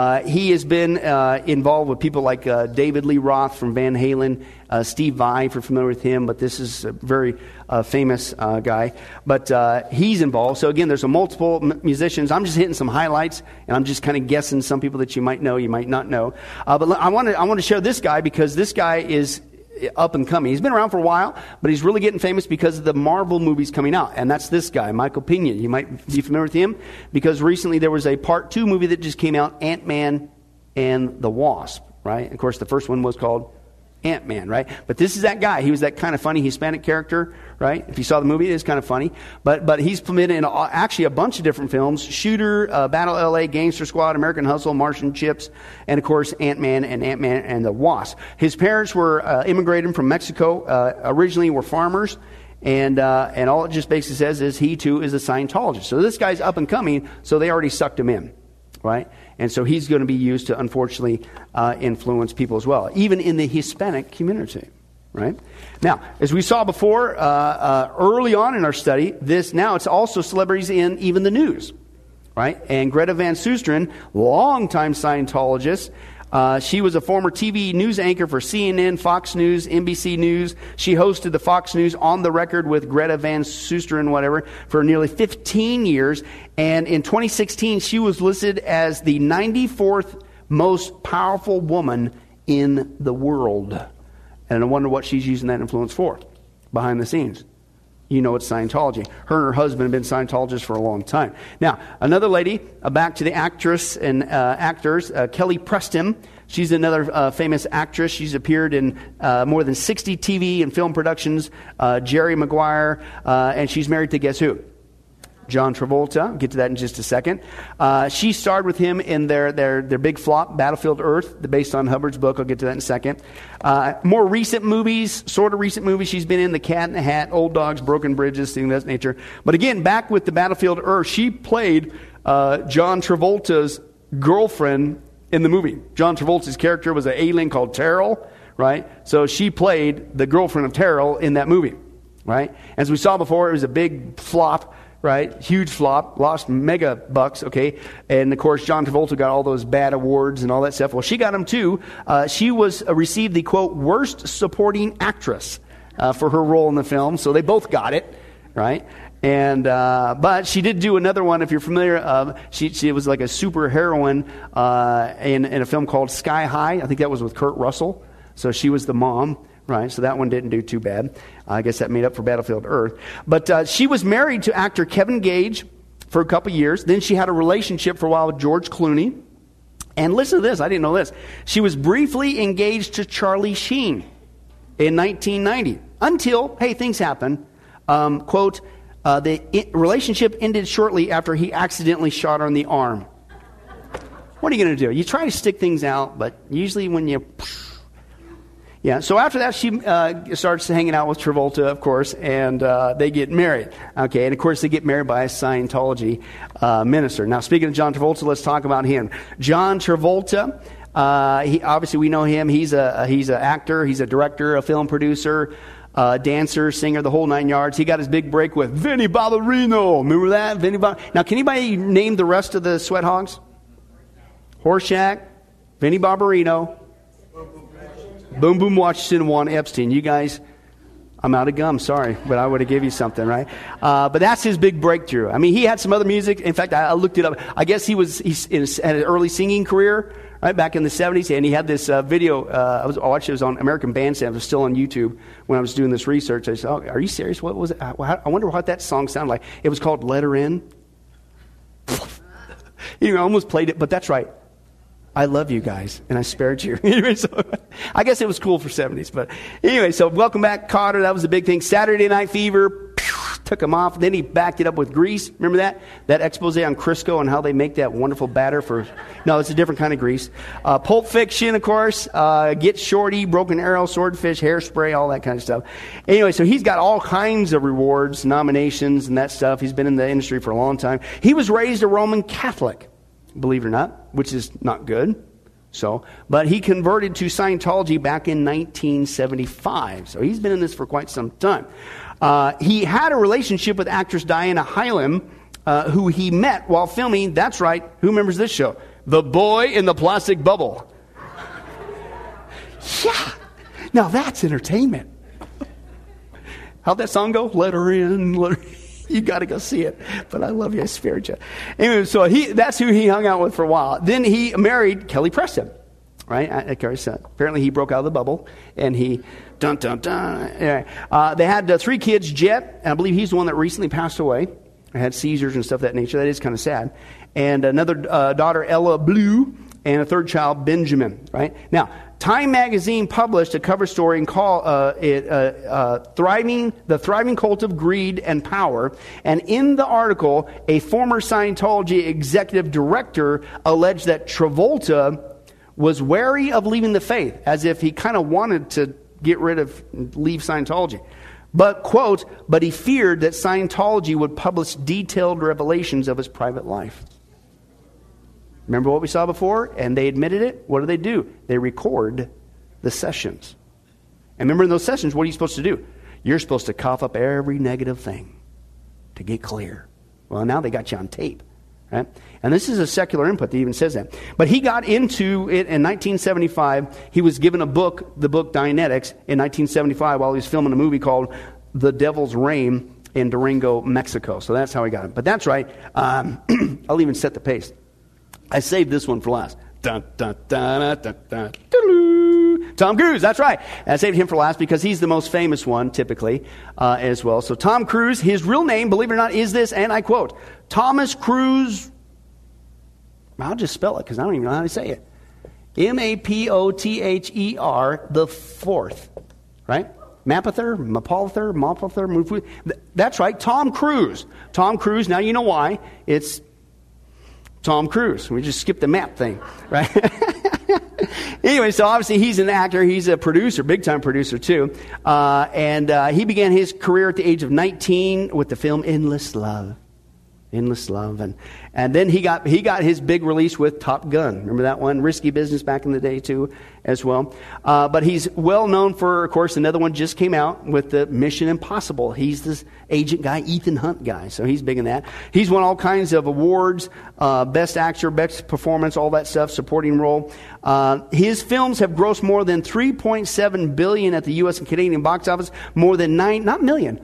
he has been involved with people like David Lee Roth from Van Halen, Steve Vai, if you're familiar with him. But this is a very famous guy. But he's involved. So again, there's multiple musicians. I'm just hitting some highlights, and I'm just kind of guessing some people that you might know, you might not know. But I want to share this guy because this guy is up and coming. He's been around for a while, but he's really getting famous because of the Marvel movies coming out. And that's this guy, Michael Pena. You might be familiar with him because recently there was a Part 2 movie that just came out, Ant-Man and the Wasp, right? Of course, the first one was called Ant-Man, right? But this is that guy. He was that kind of funny Hispanic character, right? If you saw the movie, it is kind of funny. But he's been in actually a bunch of different films: Shooter, Battle LA, Gangster Squad, American Hustle, Martian Chips, and of course Ant-Man and the Wasp. His parents were immigrated from Mexico. Originally were farmers. And all it just basically says is he too is a Scientologist. So this guy's up and coming, so they already sucked him in, right? And so he's going to be used to, unfortunately, influence people as well, even in the Hispanic community, right? Now, as we saw before, early on in our study, now it's also celebrities in even the news, right? And Greta Van Susteren, longtime Scientologist, she was a former TV news anchor for CNN, Fox News, NBC News. She hosted the Fox News On the Record with Greta Van Susteren, whatever, for nearly 15 years. And in 2016, she was listed as the 94th most powerful woman in the world. And I wonder what she's using that influence for behind the scenes. You know it's Scientology. Her and her husband have been Scientologists for a long time. Now, another lady, back to the actress and actors, Kelly Preston. She's another famous actress. She's appeared in more than 60 TV and film productions. Jerry Maguire, and she's married to guess who? John Travolta. I'll get to that in just a second. She starred with him in their big flop, Battlefield Earth, based on Hubbard's book. I'll get to that in a second. More recent movies, sort of recent movies she's been in, The Cat in the Hat, Old Dogs, Broken Bridges, things of that nature. But again, back with the Battlefield Earth, she played John Travolta's girlfriend in the movie. John Travolta's character was an alien called Terrell, right? So she played the girlfriend of Terrell in that movie, right? As we saw before, it was a big flop, right? Huge flop, lost mega bucks, okay? And of course, John Travolta got all those bad awards and all that stuff. Well, she got them too. She received the, quote, worst supporting actress for her role in the film. So they both got it, right? And but she did do another one, if you're familiar. She was like a super heroine in a film called Sky High. I think that was with Kurt Russell. So she was the mom. Right, so that one didn't do too bad. I guess that made up for Battlefield Earth. But she was married to actor Kevin Gage for a couple years. Then she had a relationship for a while with George Clooney. And listen to this, I didn't know this. She was briefly engaged to Charlie Sheen in 1990. Until, hey, things happen. Quote, the relationship ended shortly after he accidentally shot her in the arm. What are you going to do? You try to stick things out, but usually when you... Yeah, so after that, she starts hanging out with Travolta, of course, and they get married. Okay, and of course, they get married by a Scientology minister. Now, speaking of John Travolta, let's talk about him. John Travolta, obviously we know him. He's an actor, he's a director, a film producer, dancer, singer, the whole nine yards. He got his big break with Vinnie Ballerino. Remember that? Now, can anybody name the rest of the Sweat Hogs? Horshack, Vinnie Barbarino, Boom Boom Washington, Juan Epstein. You guys, I'm out of gum, sorry, but I would have given you something, right? But that's his big breakthrough. I mean, he had some other music. In fact, I looked it up. I guess he had an early singing career, right, back in the 70s, and he had this video. I watched it was on American Bandstand. It was still on YouTube when I was doing this research. I said, "Oh, are you serious? What was it? I wonder what that song sounded like." It was called "Let Her In." I almost played it, but that's right. I love you guys, and I spared you. Anyway, so I guess it was cool for 70s. But anyway, so welcome back, Kotter. That was a big thing. Saturday Night Fever, took him off. Then he backed it up with Grease. Remember that? That expose on Crisco and how they make that wonderful batter for... No, it's a different kind of grease. Pulp Fiction, of course. Get Shorty, Broken Arrow, Swordfish, Hairspray, all that kind of stuff. Anyway, so he's got all kinds of rewards, nominations, and that stuff. He's been in the industry for a long time. He was raised a Roman Catholic, believe it or not, which is not good. But he converted to Scientology back in 1975. So he's been in this for quite some time. He had a relationship with actress Diana Hylam, who he met while filming, that's right, who remembers this show? The Boy in the Plastic Bubble. Yeah. Now that's entertainment. How'd that song go? Let her in, let her in. You got to go see it. But I love you. I spared you. Anyway, so that's who he hung out with for a while. Then he married Kelly Preston, right? Apparently he broke out of the bubble, and he... Dun, dun, dun. Anyway, they had 3 kids, Jet, and I believe he's the one that recently passed away. Had seizures and stuff of that nature. That is kind of sad. And another daughter, Ella Blue, and a third child, Benjamin, right? Now, Time Magazine published a cover story and called the thriving cult of greed and power. And in the article, a former Scientology executive director alleged that Travolta was wary of leaving the faith, as if he kind of wanted to leave Scientology. But, quote, but he feared that Scientology would publish detailed revelations of his private life. Remember what we saw before? And they admitted it. What do? They record the sessions. And remember in those sessions, what are you supposed to do? You're supposed to cough up every negative thing to get clear. Well, now they got you on tape. Right? And this is a secular input that even says that. But he got into it in 1975. He was given a book, the book Dianetics, in 1975 while he was filming a movie called The Devil's Reign in Durango, Mexico. So that's how he got it. But that's right. I'll even set the pace. I saved this one for last. Dun, dun, dun, dun, dun, dun, Tom Cruise, that's right. I saved him for last because he's the most famous one, typically, as well. So Tom Cruise, his real name, believe it or not, is this, and I quote, Thomas Cruise, I'll just spell it because I don't even know how to say it. Mapother the fourth, right? Mapother, that's right, Tom Cruise. Tom Cruise, now you know why. It's Tom Cruise. We just skipped the map thing, right? Anyway, so obviously he's an actor. He's a producer, big-time producer too. And he began his career at the age of 19 with the film Endless Love. Endless Love. And then he got his big release with Top Gun. Remember that one? Risky Business back in the day too as well. But he's well known for, of course, another one just came out with the Mission Impossible. He's this agent guy, Ethan Hunt guy. So he's big in that. He's won all kinds of awards, best actor, best performance, all that stuff, supporting role. His films have grossed more than $3.7 billion at the U.S. and Canadian box office, more than 9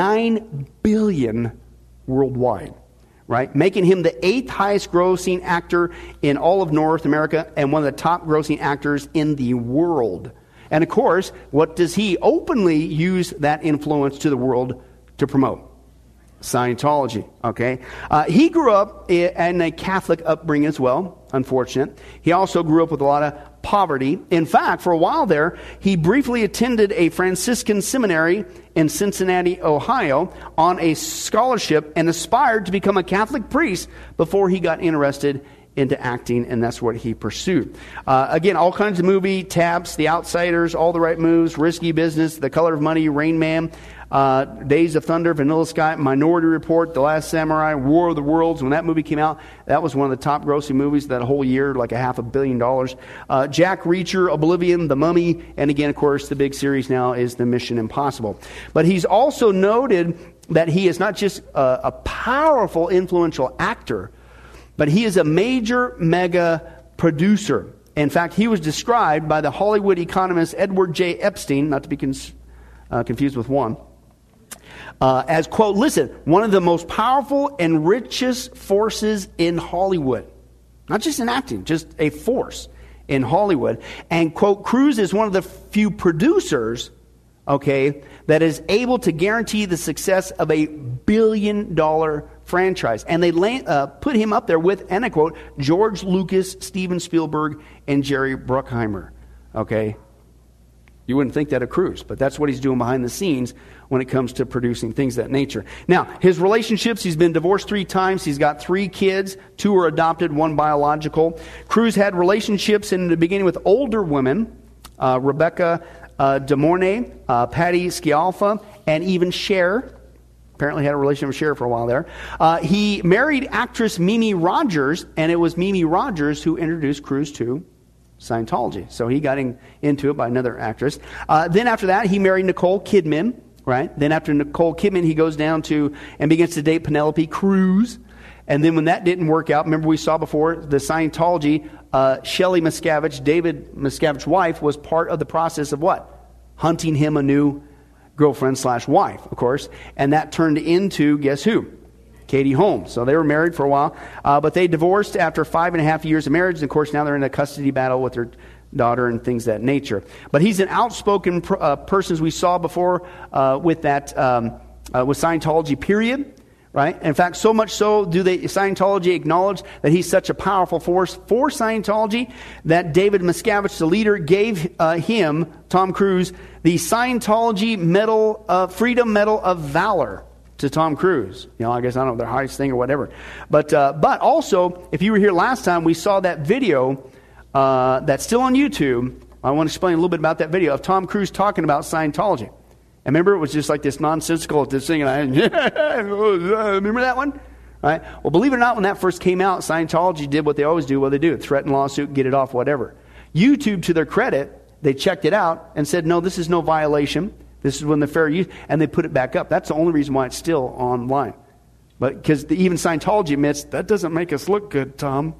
billion worldwide. Right? Making him the 8th highest grossing actor in all of North America and one of the top grossing actors in the world. And of course, what does he openly use that influence to the world to promote? Scientology. Okay? He grew up in a Catholic upbringing as well, unfortunate. He also grew up with a lot of poverty. In fact, for a while there, he briefly attended a Franciscan seminary in Cincinnati, Ohio, on a scholarship and aspired to become a Catholic priest before he got interested into acting, and that's what he pursued. Again, all kinds of movie, Taps, The Outsiders, All the Right Moves, Risky Business, The Color of Money, Rain Man, Days of Thunder, Vanilla Sky, Minority Report, The Last Samurai, War of the Worlds. When that movie came out, that was one of the top grossing movies that whole year, like $500 million. Jack Reacher, Oblivion, The Mummy, and again, of course, the big series now is The Mission Impossible. But he's also noted that he is not just a powerful, influential actor, but he is a major mega producer. In fact, he was described by the Hollywood economist Edward J. Epstein, not to be confused with one, as, quote, listen, one of the most powerful and richest forces in Hollywood. Not just in acting, just a force. in Hollywood. And, quote, Cruise is one of the few producers, okay, that is able to guarantee the success of a billion-dollar franchise. And they put him up there with, and I quote, George Lucas, Steven Spielberg, and Jerry Bruckheimer. Okay? You wouldn't think that of Cruise, but that's what he's doing behind the scenes when it comes to producing things of that nature. Now, his relationships, he's been divorced 3 times. He's got 3 kids. 2 are adopted, 1 biological. Cruise had relationships in the beginning with older women, Rebecca De Mornay, Patty Scialfa, and even Cher. Apparently had a relationship with Cher for a while there. He married actress Mimi Rogers, and it was Mimi Rogers who introduced Cruise to Scientology. So he got into it by another actress. Then after that, he married Nicole Kidman, right? Then after Nicole Kidman, he goes down to and begins to date Penelope Cruz. And then when that didn't work out, remember we saw before, the Scientology, Shelley Miscavige, David Miscavige's wife, was part of the process of what? Hunting him a new girlfriend/wife, of course. And that turned into, guess who? Katie Holmes. So they were married for a while, but they divorced after 5.5 years of marriage. And of course, now they're in a custody battle with their daughter and things of that nature. But he's an outspoken person, as we saw before with that with Scientology. Period. Right. In fact, so much so do Scientology acknowledge that he's such a powerful force for Scientology that David Miscavige, the leader, gave him, Tom Cruise, the Scientology Medal, Freedom Medal of Valor. To Tom Cruise. You know, I guess I don't know, their highest thing or whatever. But also, if you were here last time, we saw that video that's still on YouTube. I want to explain a little bit about that video of Tom Cruise talking about Scientology. And remember, it was just like this nonsensical, this thing, and remember that one? Right? Well, believe it or not, when that first came out, Scientology did what they always do. What they do, threaten lawsuit, get it off, whatever. YouTube, to their credit, they checked it out and said, no, this is no violation. This is when the fair use, and they put it back up. That's the only reason why it's still online. But because even Scientology admits, that doesn't make us look good, Tom.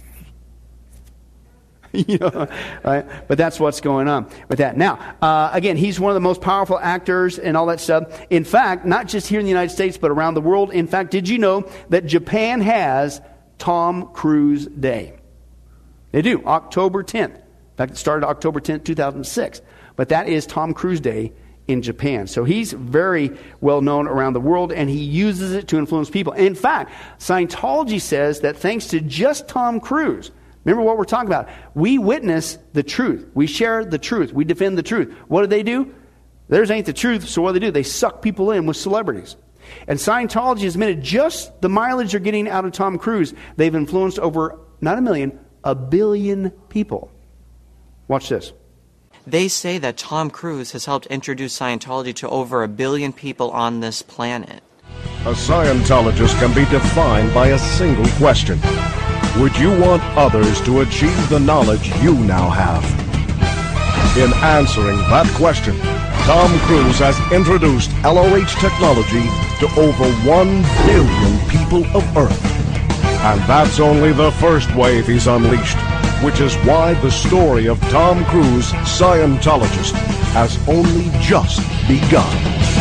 You know, right? But that's what's going on with that. Now, again, he's one of the most powerful actors and all that stuff. In fact, not just here in the United States, but around the world. In fact, did you know that Japan has Tom Cruise Day? They do, October 10th. In fact, it started October 10th, 2006. But that is Tom Cruise Day in Japan. So he's very well known around the world, and he uses it to influence people. In fact, Scientology says that thanks to just Tom Cruise, remember what we're talking about, we witness the truth. We share the truth. We defend the truth. What do? Theirs ain't the truth, so what do? They suck people in with celebrities. And Scientology has admitted just the mileage they're getting out of Tom Cruise, they've influenced over, not 1 million, 1 billion people. Watch this. They say that Tom Cruise has helped introduce Scientology to over 1 billion people on this planet. A Scientologist can be defined by a single question. Would you want others to achieve the knowledge you now have? In answering that question, Tom Cruise has introduced LOH technology to over 1 billion people of Earth. And that's only the first wave he's unleashed, which is why the story of Tom Cruise, Scientologist, has only just begun.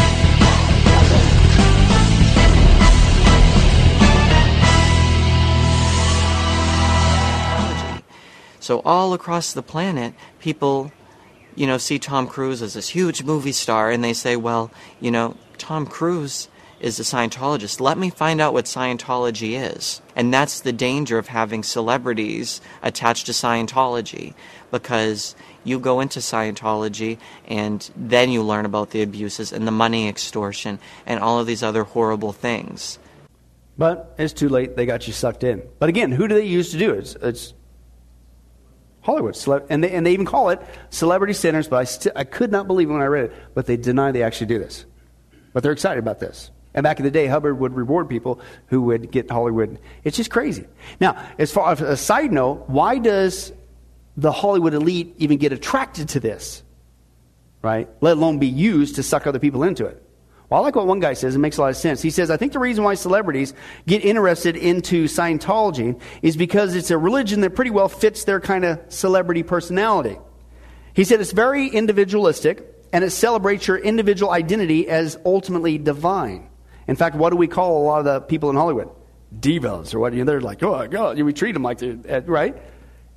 So all across the planet, people, see Tom Cruise as this huge movie star, and they say, well, Tom Cruise is a Scientologist. Let me find out what Scientology is. And that's the danger of having celebrities attached to Scientology, because you go into Scientology and then you learn about the abuses and the money extortion and all of these other horrible things. But it's too late. They got you sucked in. But again, who do they use to do it? It's Hollywood. And they even call it celebrity centers, but I could not believe when I read it, but they deny they actually do this. But they're excited about this. And back in the day, Hubbard would reward people who would get Hollywood. It's just crazy. Now, as far as a side note, why does the Hollywood elite even get attracted to this? Right? Let alone be used to suck other people into it. Well, I like what one guy says. It makes a lot of sense. He says, I think the reason why celebrities get interested into Scientology is because it's a religion that pretty well fits their kind of celebrity personality. He said it's very individualistic, and it celebrates your individual identity as ultimately divine. In fact, what do we call a lot of the people in Hollywood? Divas, or what? They're like, oh my God, we treat them like that, right?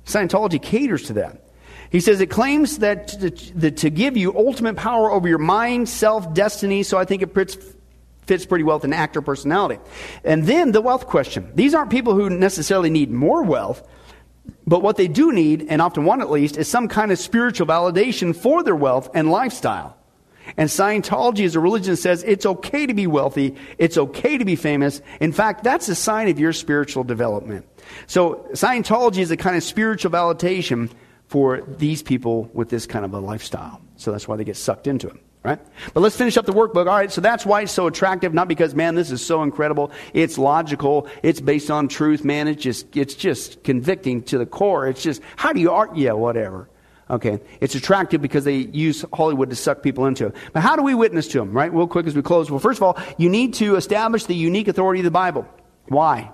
Scientology caters to that. He says it claims that to give you ultimate power over your mind, self, destiny. So I think it fits pretty well with an actor personality. And then the wealth question. These aren't people who necessarily need more wealth, but what they do need, and often want at least, is some kind of spiritual validation for their wealth and lifestyle. And Scientology as a religion says it's okay to be wealthy, it's okay to be famous. In fact, that's a sign of your spiritual development. So Scientology is a kind of spiritual validation for these people with this kind of a lifestyle. So that's why they get sucked into it, right? But let's finish up the workbook. All right, so that's why it's so attractive, not because, man, this is so incredible. It's logical. It's based on truth, man. It's just convicting to the core. It's just, how do you argue? Yeah, whatever. Okay, it's attractive because they use Hollywood to suck people into it. But how do we witness to them, right? Real quick as we close. Well, first of all, you need to establish the unique authority of the Bible. Why?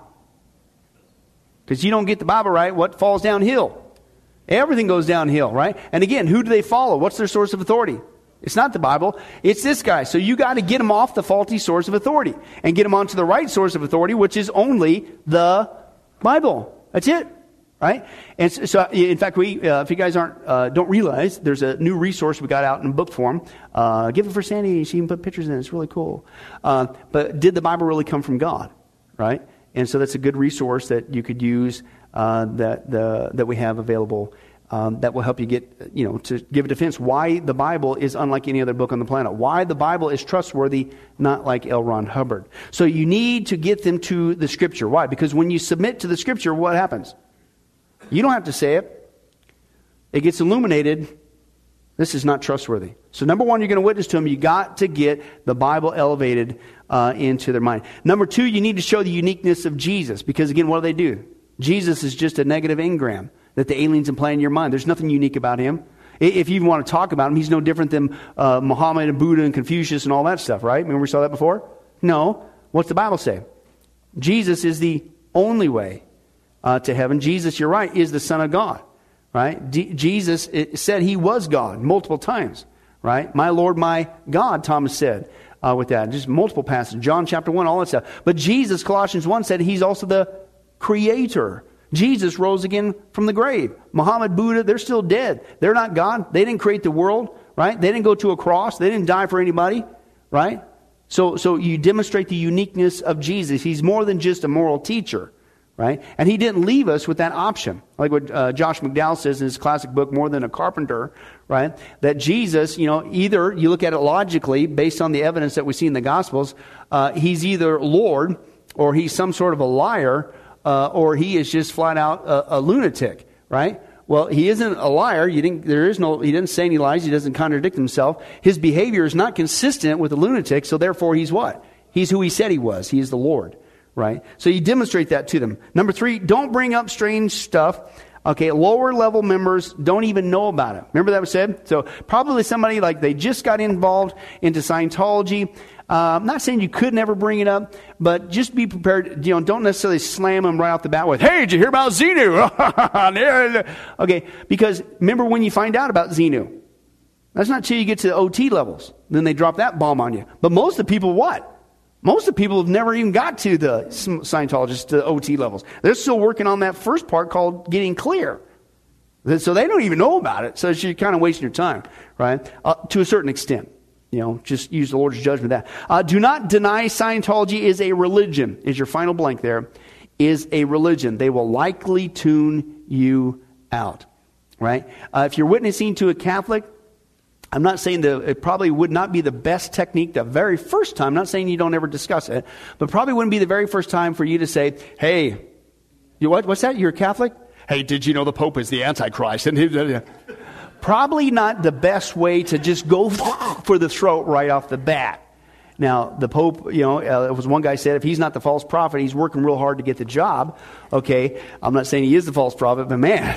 Because you don't get the Bible right, what falls downhill? Everything goes downhill, right? And again, who do they follow? What's their source of authority? It's not the Bible. It's this guy. So you got to get them off the faulty source of authority and get them onto the right source of authority, which is only the Bible. That's it. Right? And so, in fact, if you guys don't realize, there's a new resource we got out in book form. Give it for Sandy. She can put pictures in it. It's really cool. But did the Bible really come from God? Right? And so that's a good resource that you could use that we have available that will help you get, to give a defense why the Bible is unlike any other book on the planet. Why the Bible is trustworthy, not like L. Ron Hubbard. So you need to get them to the Scripture. Why? Because when you submit to the Scripture, what happens? You don't have to say it. It gets illuminated. This is not trustworthy. So number one, you're going to witness to them. You got to get the Bible elevated into their mind. Number two, you need to show the uniqueness of Jesus. Because again, what do? Jesus is just a negative engram that the aliens implant in your mind. There's nothing unique about him. If you even want to talk about him, he's no different than Muhammad and Buddha and Confucius and all that stuff, right? Remember we saw that before? No. What's the Bible say? Jesus is the only way to heaven. Jesus, you're right, is the Son of God, right? Jesus said he was God multiple times, right? My Lord, my God, Thomas said with that. Just multiple passages. John chapter 1, all that stuff. But Jesus, Colossians 1, said he's also the Creator. Jesus rose again from the grave. Muhammad, Buddha, they're still dead. They're not God. They didn't create the world, right? They didn't go to a cross. They didn't die for anybody, right? So you demonstrate the uniqueness of Jesus. He's more than just a moral teacher. Right? And he didn't leave us with that option. Like what Josh McDowell says in his classic book, More Than a Carpenter, right? That Jesus, either you look at it logically based on the evidence that we see in the Gospels, he's either Lord or he's some sort of a liar or he is just flat out a lunatic, right? Well, he isn't a liar. He didn't say any lies. He doesn't contradict himself. His behavior is not consistent with a lunatic, so therefore he's what? He's who he said he was. He is the Lord. Right? So you demonstrate that to them. Number three, don't bring up strange stuff. Okay, lower level members don't even know about it. Remember that was said? So probably somebody like they just got involved into Scientology. I'm not saying you could never bring it up, but just be prepared. Don't necessarily slam them right off the bat with, "Hey, did you hear about Xenu?" Okay, because remember when you find out about Xenu, that's not till you get to the OT levels. Then they drop that bomb on you. But most of the people, what? Most of the people have never even got to the Scientologists, to the OT levels. They're still working on that first part called getting clear. So they don't even know about it. So you're kind of wasting your time, right? To a certain extent. Just use the Lord's judgment that. Do not deny Scientology is a religion. Is your final blank there. Is a religion. They will likely tune you out, right? If you're witnessing to a Catholic, I'm not saying that it probably would not be the best technique the very first time. I'm not saying you don't ever discuss it, but probably wouldn't be the very first time for you to say, "Hey, what's that? You're a Catholic? Hey, did you know the Pope is the Antichrist?" And probably not the best way to just go for the throat right off the bat. Now, the Pope, it was one guy said, if he's not the false prophet, he's working real hard to get the job. Okay, I'm not saying he is the false prophet, but man,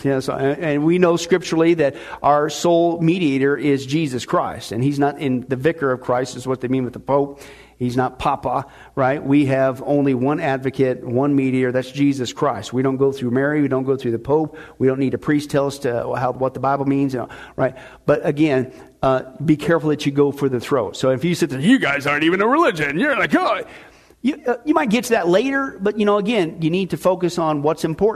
and we know scripturally that our sole mediator is Jesus Christ, and he's not in the vicar of Christ is what they mean with the Pope. He's not Papa, right? We have only one advocate, one mediator. That's Jesus Christ. We don't go through Mary. We don't go through the Pope. We don't need a priest tell us what the Bible means, right? But again, be careful that you go for the throat. So if you sit there, you guys aren't even a religion. You're like, oh, you might get to that later. But again, you need to focus on what's important.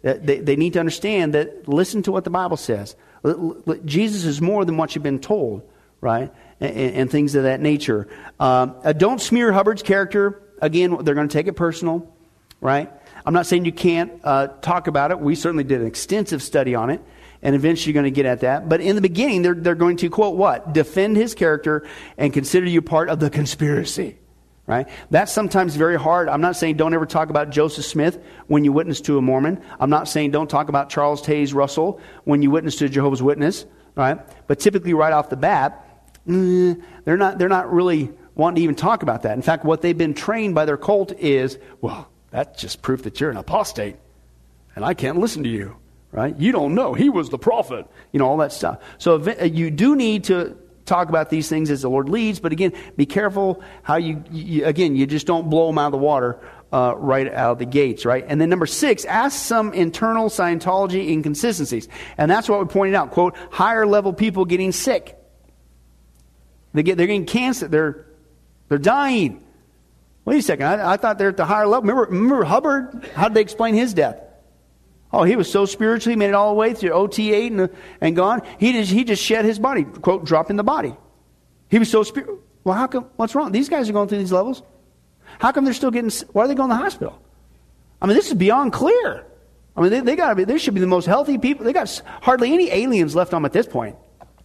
They need to understand that, listen to what the Bible says. Jesus is more than what you've been told, right? And things of that nature. Don't smear Hubbard's character. Again, they're going to take it personal, right? I'm not saying you can't talk about it. We certainly did an extensive study on it, and eventually you're going to get at that. But in the beginning, they're going to, quote, what? Defend his character and consider you part of the conspiracy, right? That's sometimes very hard. I'm not saying don't ever talk about Joseph Smith when you witness to a Mormon. I'm not saying don't talk about Charles Taze Russell when you witness to a Jehovah's Witness, right? But typically right off the bat, they're not really wanting to even talk about that. In fact, what they've been trained by their cult is, well, that's just proof that you're an apostate, and I can't listen to you, right? You don't know. He was the prophet. All that stuff. So you do need to talk about these things as the Lord leads, but again, be careful how you just don't blow them out of the water right out of the gates, right? And then number 6, ask some internal Scientology inconsistencies. And that's what we pointed out, quote, higher level people getting sick. They're getting cancer. They're dying. Wait a second. I thought they're at the higher level. Remember Hubbard? How did they explain his death? Oh, he was so spiritual. He made it all the way through OT8 and gone. He just shed his body. Quote, dropping the body. He was so spiritual. Well, how come? What's wrong? These guys are going through these levels. How come they're still getting? Why are they going to the hospital? I mean, this is beyond clear. I mean, they got to be. They should be the most healthy people. They got hardly any aliens left on them at this point.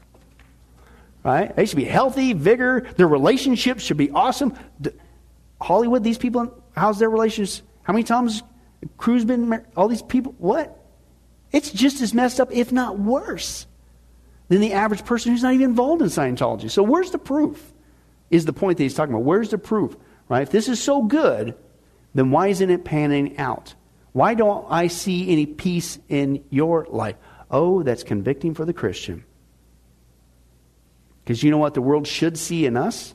Right? They should be healthy, vigor. Their relationships should be awesome. Hollywood, these people, how's their relationships? How many times Crew's been married? All these people, what? It's just as messed up, if not worse, than the average person who's not even involved in Scientology. So where's the proof? Is the point that he's talking about. Where's the proof? Right? If this is so good, then why isn't it panning out? Why don't I see any peace in your life? Oh, that's convicting for the Christian. Because you know what the world should see in us?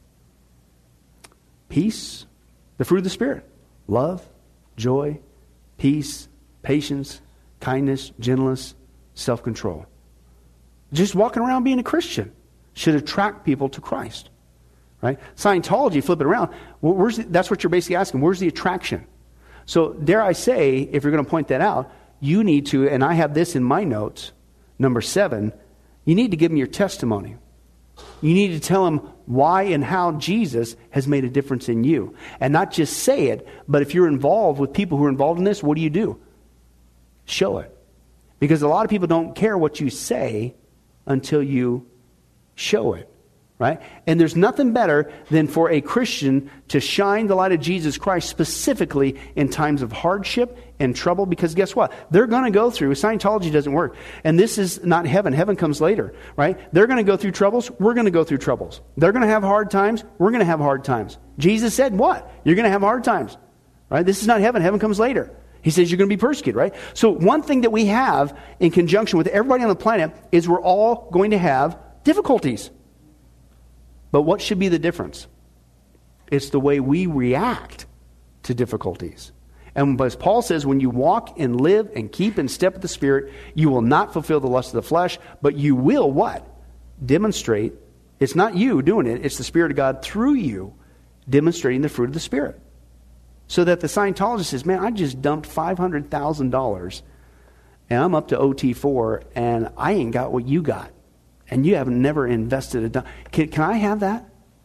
Peace, the fruit of the Spirit. Love, joy, peace, patience, kindness, gentleness, self-control. Just walking around being a Christian should attract people to Christ. Right? Scientology, flip it around. That's what you're basically asking. Where's the attraction? So dare I say, if you're going to point that out, you need to, and I have this in my notes, number 7, you need to give them your testimony. You need to tell them why and how Jesus has made a difference in you. And not just say it, but if you're involved with people who are involved in this, what do? Show it. Because a lot of people don't care what you say until you show it. Right? And there's nothing better than for a Christian to shine the light of Jesus Christ specifically in times of hardship and trouble, because guess what? They're going to go through. Scientology doesn't work. And this is not heaven. Heaven comes later. Right? They're going to go through troubles. We're going to go through troubles. They're going to have hard times. We're going to have hard times. Jesus said what? You're going to have hard times. Right? This is not heaven. Heaven comes later. He says you're going to be persecuted, right? So one thing that we have in conjunction with everybody on the planet is we're all going to have difficulties. But what should be the difference? It's the way we react to difficulties. And as Paul says, when you walk and live and keep in step with the Spirit, you will not fulfill the lust of the flesh, but you will what? Demonstrate. It's not you doing it. It's the Spirit of God through you demonstrating the fruit of the Spirit. So that the Scientologist says, man, I just dumped $500,000 and I'm up to OT4 and I ain't got what you got. And you haven't never invested a dime. Can I have that?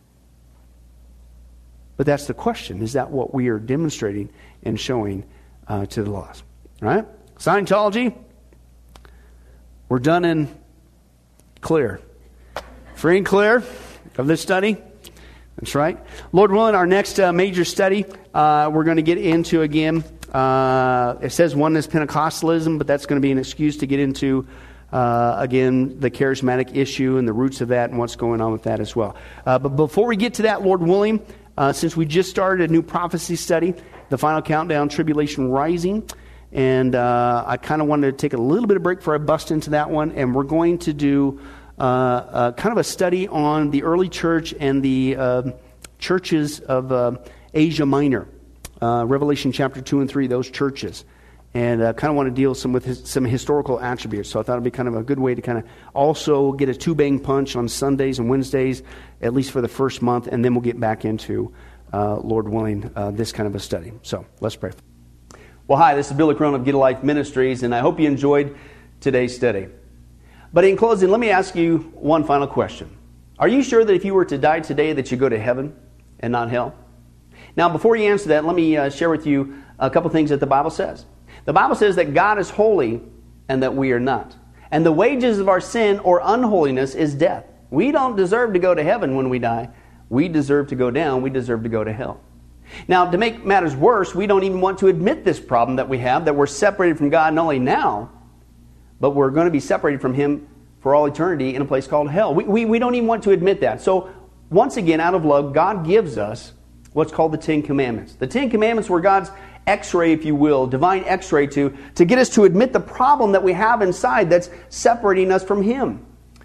But that's the question. Is that what we are demonstrating and showing to the lost? All right? Scientology, we're done and clear. Free and clear of this study. That's right. Lord willing, our next major study, we're going to get into again. It says oneness Pentecostalism, but that's going to be an excuse to get into again, the charismatic issue and the roots of that and what's going on with that as well. But before we get to that, Lord willing, since we just started a new prophecy study, the final countdown, Tribulation Rising, and I kind of wanted to take a little bit of break before I bust into that one, and we're going to do kind of a study on the early church and the churches of Asia Minor, Revelation chapter 2 and 3, those churches. And kind of want to deal with some historical attributes. So I thought it would be kind of a good way to kind of also get a 2-bang punch on Sundays and Wednesdays, at least for the first month, and then we'll get back into, Lord willing, this kind of a study. So let's pray. Well, hi, this is Billy Crone of Get a Life Ministries, and I hope you enjoyed today's study. But in closing, let me ask you one final question. Are you sure that if you were to die today that you go to heaven and not hell? Now, before you answer that, let me share with you a couple things that the Bible says. The Bible says that God is holy and that we are not. And the wages of our sin or unholiness is death. We don't deserve to go to heaven when we die. We deserve to go down. We deserve to go to hell. Now, to make matters worse, we don't even want to admit this problem that we have, that we're separated from God not only now, but we're going to be separated from Him for all eternity in a place called hell. We don't even want to admit that. So, once again, out of love, God gives us what's called the Ten Commandments. The Ten Commandments were God's x-ray, if you will, divine x-ray to get us to admit the problem that we have inside that's separating us from Him.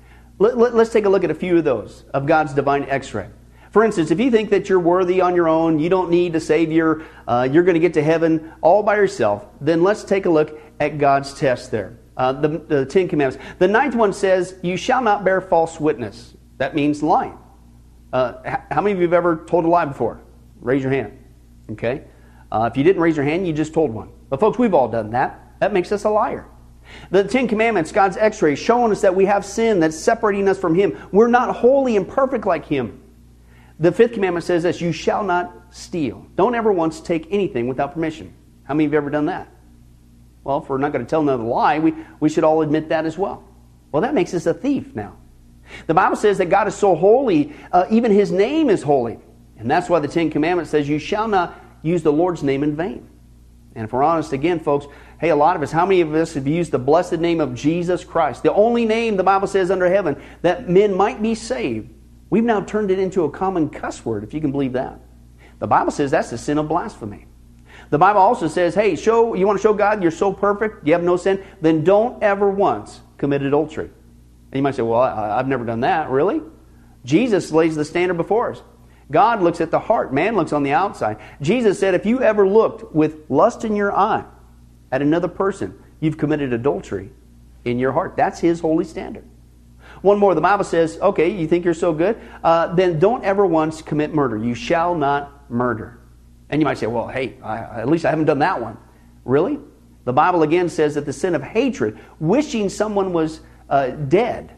Let's take a look at a few of those, of God's divine x-ray. For instance, if you think that you're worthy on your own, you don't need a Savior, you're going to get to heaven all by yourself, then let's take a look at God's test there. The Ten Commandments. The ninth one says, you shall not bear false witness. That means lying. How many of you have ever told a lie before? Raise your hand. Okay? If you didn't raise your hand, you just told one. But folks, we've all done that. That makes us a liar. The Ten Commandments, God's x-ray, showing us that we have sin that's separating us from Him. We're not holy and perfect like Him. The fifth commandment says this, you shall not steal. Don't ever once take anything without permission. How many of you have ever done that? Well, if we're not going to tell another lie, we should all admit that as well. Well, that makes us a thief now. The Bible says that God is so holy, even His name is holy. And that's why the Ten Commandments says you shall not use the Lord's name in vain. And if we're honest again, folks, hey, a lot of us, how many of us have used the blessed name of Jesus Christ, the only name the Bible says under heaven that men might be saved? We've now turned it into a common cuss word, if you can believe that. The Bible says that's the sin of blasphemy. The Bible also says, hey, you want to show God you're so perfect, you have no sin, then don't ever once commit adultery. And you might say, well, I've never done that. Really? Jesus lays the standard before us. God looks at the heart. Man looks on the outside. Jesus said, if you ever looked with lust in your eye at another person, you've committed adultery in your heart. That's His holy standard. One more, the Bible says, okay, you think you're so good? Then don't ever once commit murder. You shall not murder. And you might say, well, hey, at least I haven't done that one. Really? The Bible again says that the sin of hatred, wishing someone was dead,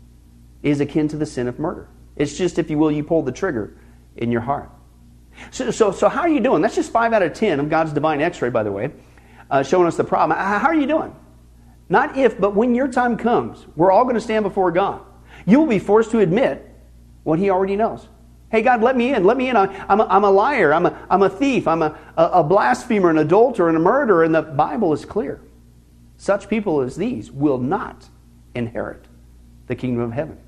is akin to the sin of murder. It's just, if you will, you pull the trigger in your heart. So how are you doing? That's just 5 out of 10 of God's divine x-ray, by the way, showing us the problem. How are you doing? Not if, but when your time comes, we're all going to stand before God. You will be forced to admit what He already knows. Hey, God, let me in. Let me in. I'm a liar. I'm a thief. I'm a blasphemer, an adulterer, and a murderer. And the Bible is clear. Such people as these will not inherit the kingdom of heaven.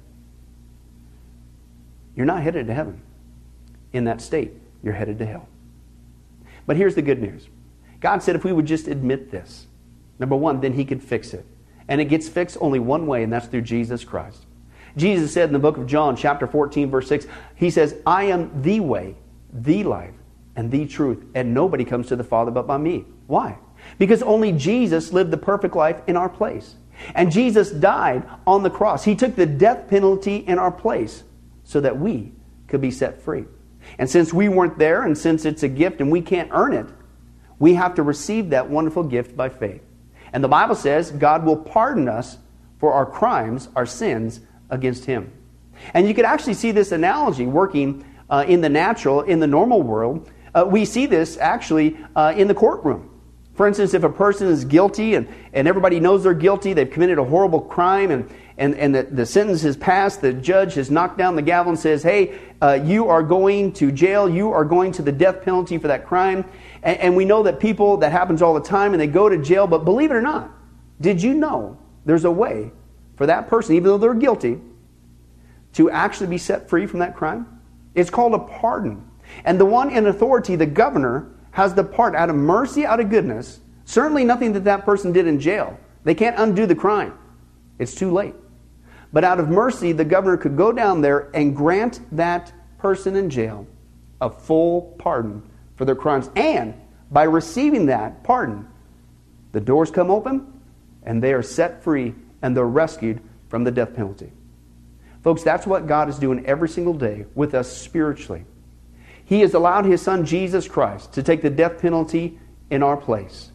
You're not headed to heaven. In that state, you're headed to hell. But here's the good news. God said if we would just admit this, number one, then He could fix it. And it gets fixed only one way, and that's through Jesus Christ. Jesus said in the book of John, chapter 14, verse 6, He says, I am the way, the life, and the truth, and nobody comes to the Father but by me. Why? Because only Jesus lived the perfect life in our place. And Jesus died on the cross. He took the death penalty in our place so that we could be set free. And since we weren't there, and since it's a gift and we can't earn it, we have to receive that wonderful gift by faith. And the Bible says God will pardon us for our crimes, our sins against Him. And you could actually see this analogy working in the natural, in the normal world. We see this actually in the courtroom. For instance, if a person is guilty and everybody knows they're guilty, they've committed a horrible crime, and the sentence has passed, the judge has knocked down the gavel and says, hey, you are going to jail, you are going to the death penalty for that crime. And we know that people, that happens all the time, and they go to jail. But believe it or not, did you know there's a way for that person, even though they're guilty, to actually be set free from that crime? It's called a pardon. And the one in authority, the governor, has the part out of mercy, out of goodness. Certainly nothing that person did in jail. They can't undo the crime. It's too late. But out of mercy, the governor could go down there and grant that person in jail a full pardon for their crimes. And by receiving that pardon, the doors come open and they are set free and they're rescued from the death penalty. Folks, that's what God is doing every single day with us spiritually. He has allowed His Son, Jesus Christ, to take the death penalty in our place.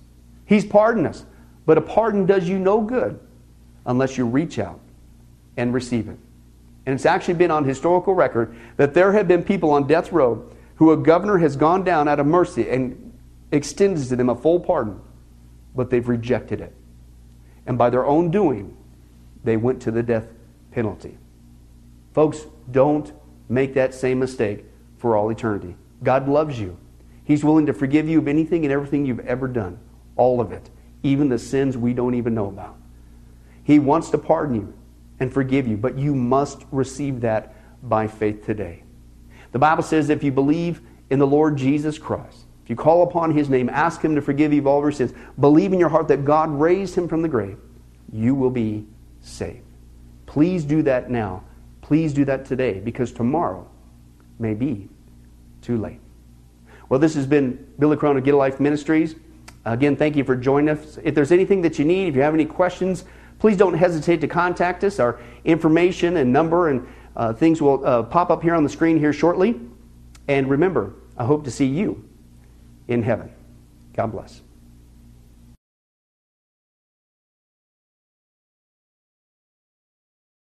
He's pardoned us. But a pardon does you no good unless you reach out and receive it. And it's actually been on historical record that there have been people on death row who a governor has gone down out of mercy and extends to them a full pardon, but they've rejected it. And by their own doing, they went to the death penalty. Folks, don't make that same mistake for all eternity. God loves you. He's willing to forgive you of anything and everything you've ever done. All of it. Even the sins we don't even know about. He wants to pardon you and forgive you, but you must receive that by faith today. The Bible says if you believe in the Lord Jesus Christ, if you call upon His name, ask Him to forgive you of all your sins, believe in your heart that God raised Him from the grave, you will be saved. Please do that now. Please do that today, because tomorrow may be too late. Well, this has been Billy Crone of Get a Life Ministries. Again, thank you for joining us. If there's anything that you need, if you have any questions, please don't hesitate to contact us. Our information and number and things will pop up here on the screen here shortly. And remember, I hope to see you in heaven. God bless.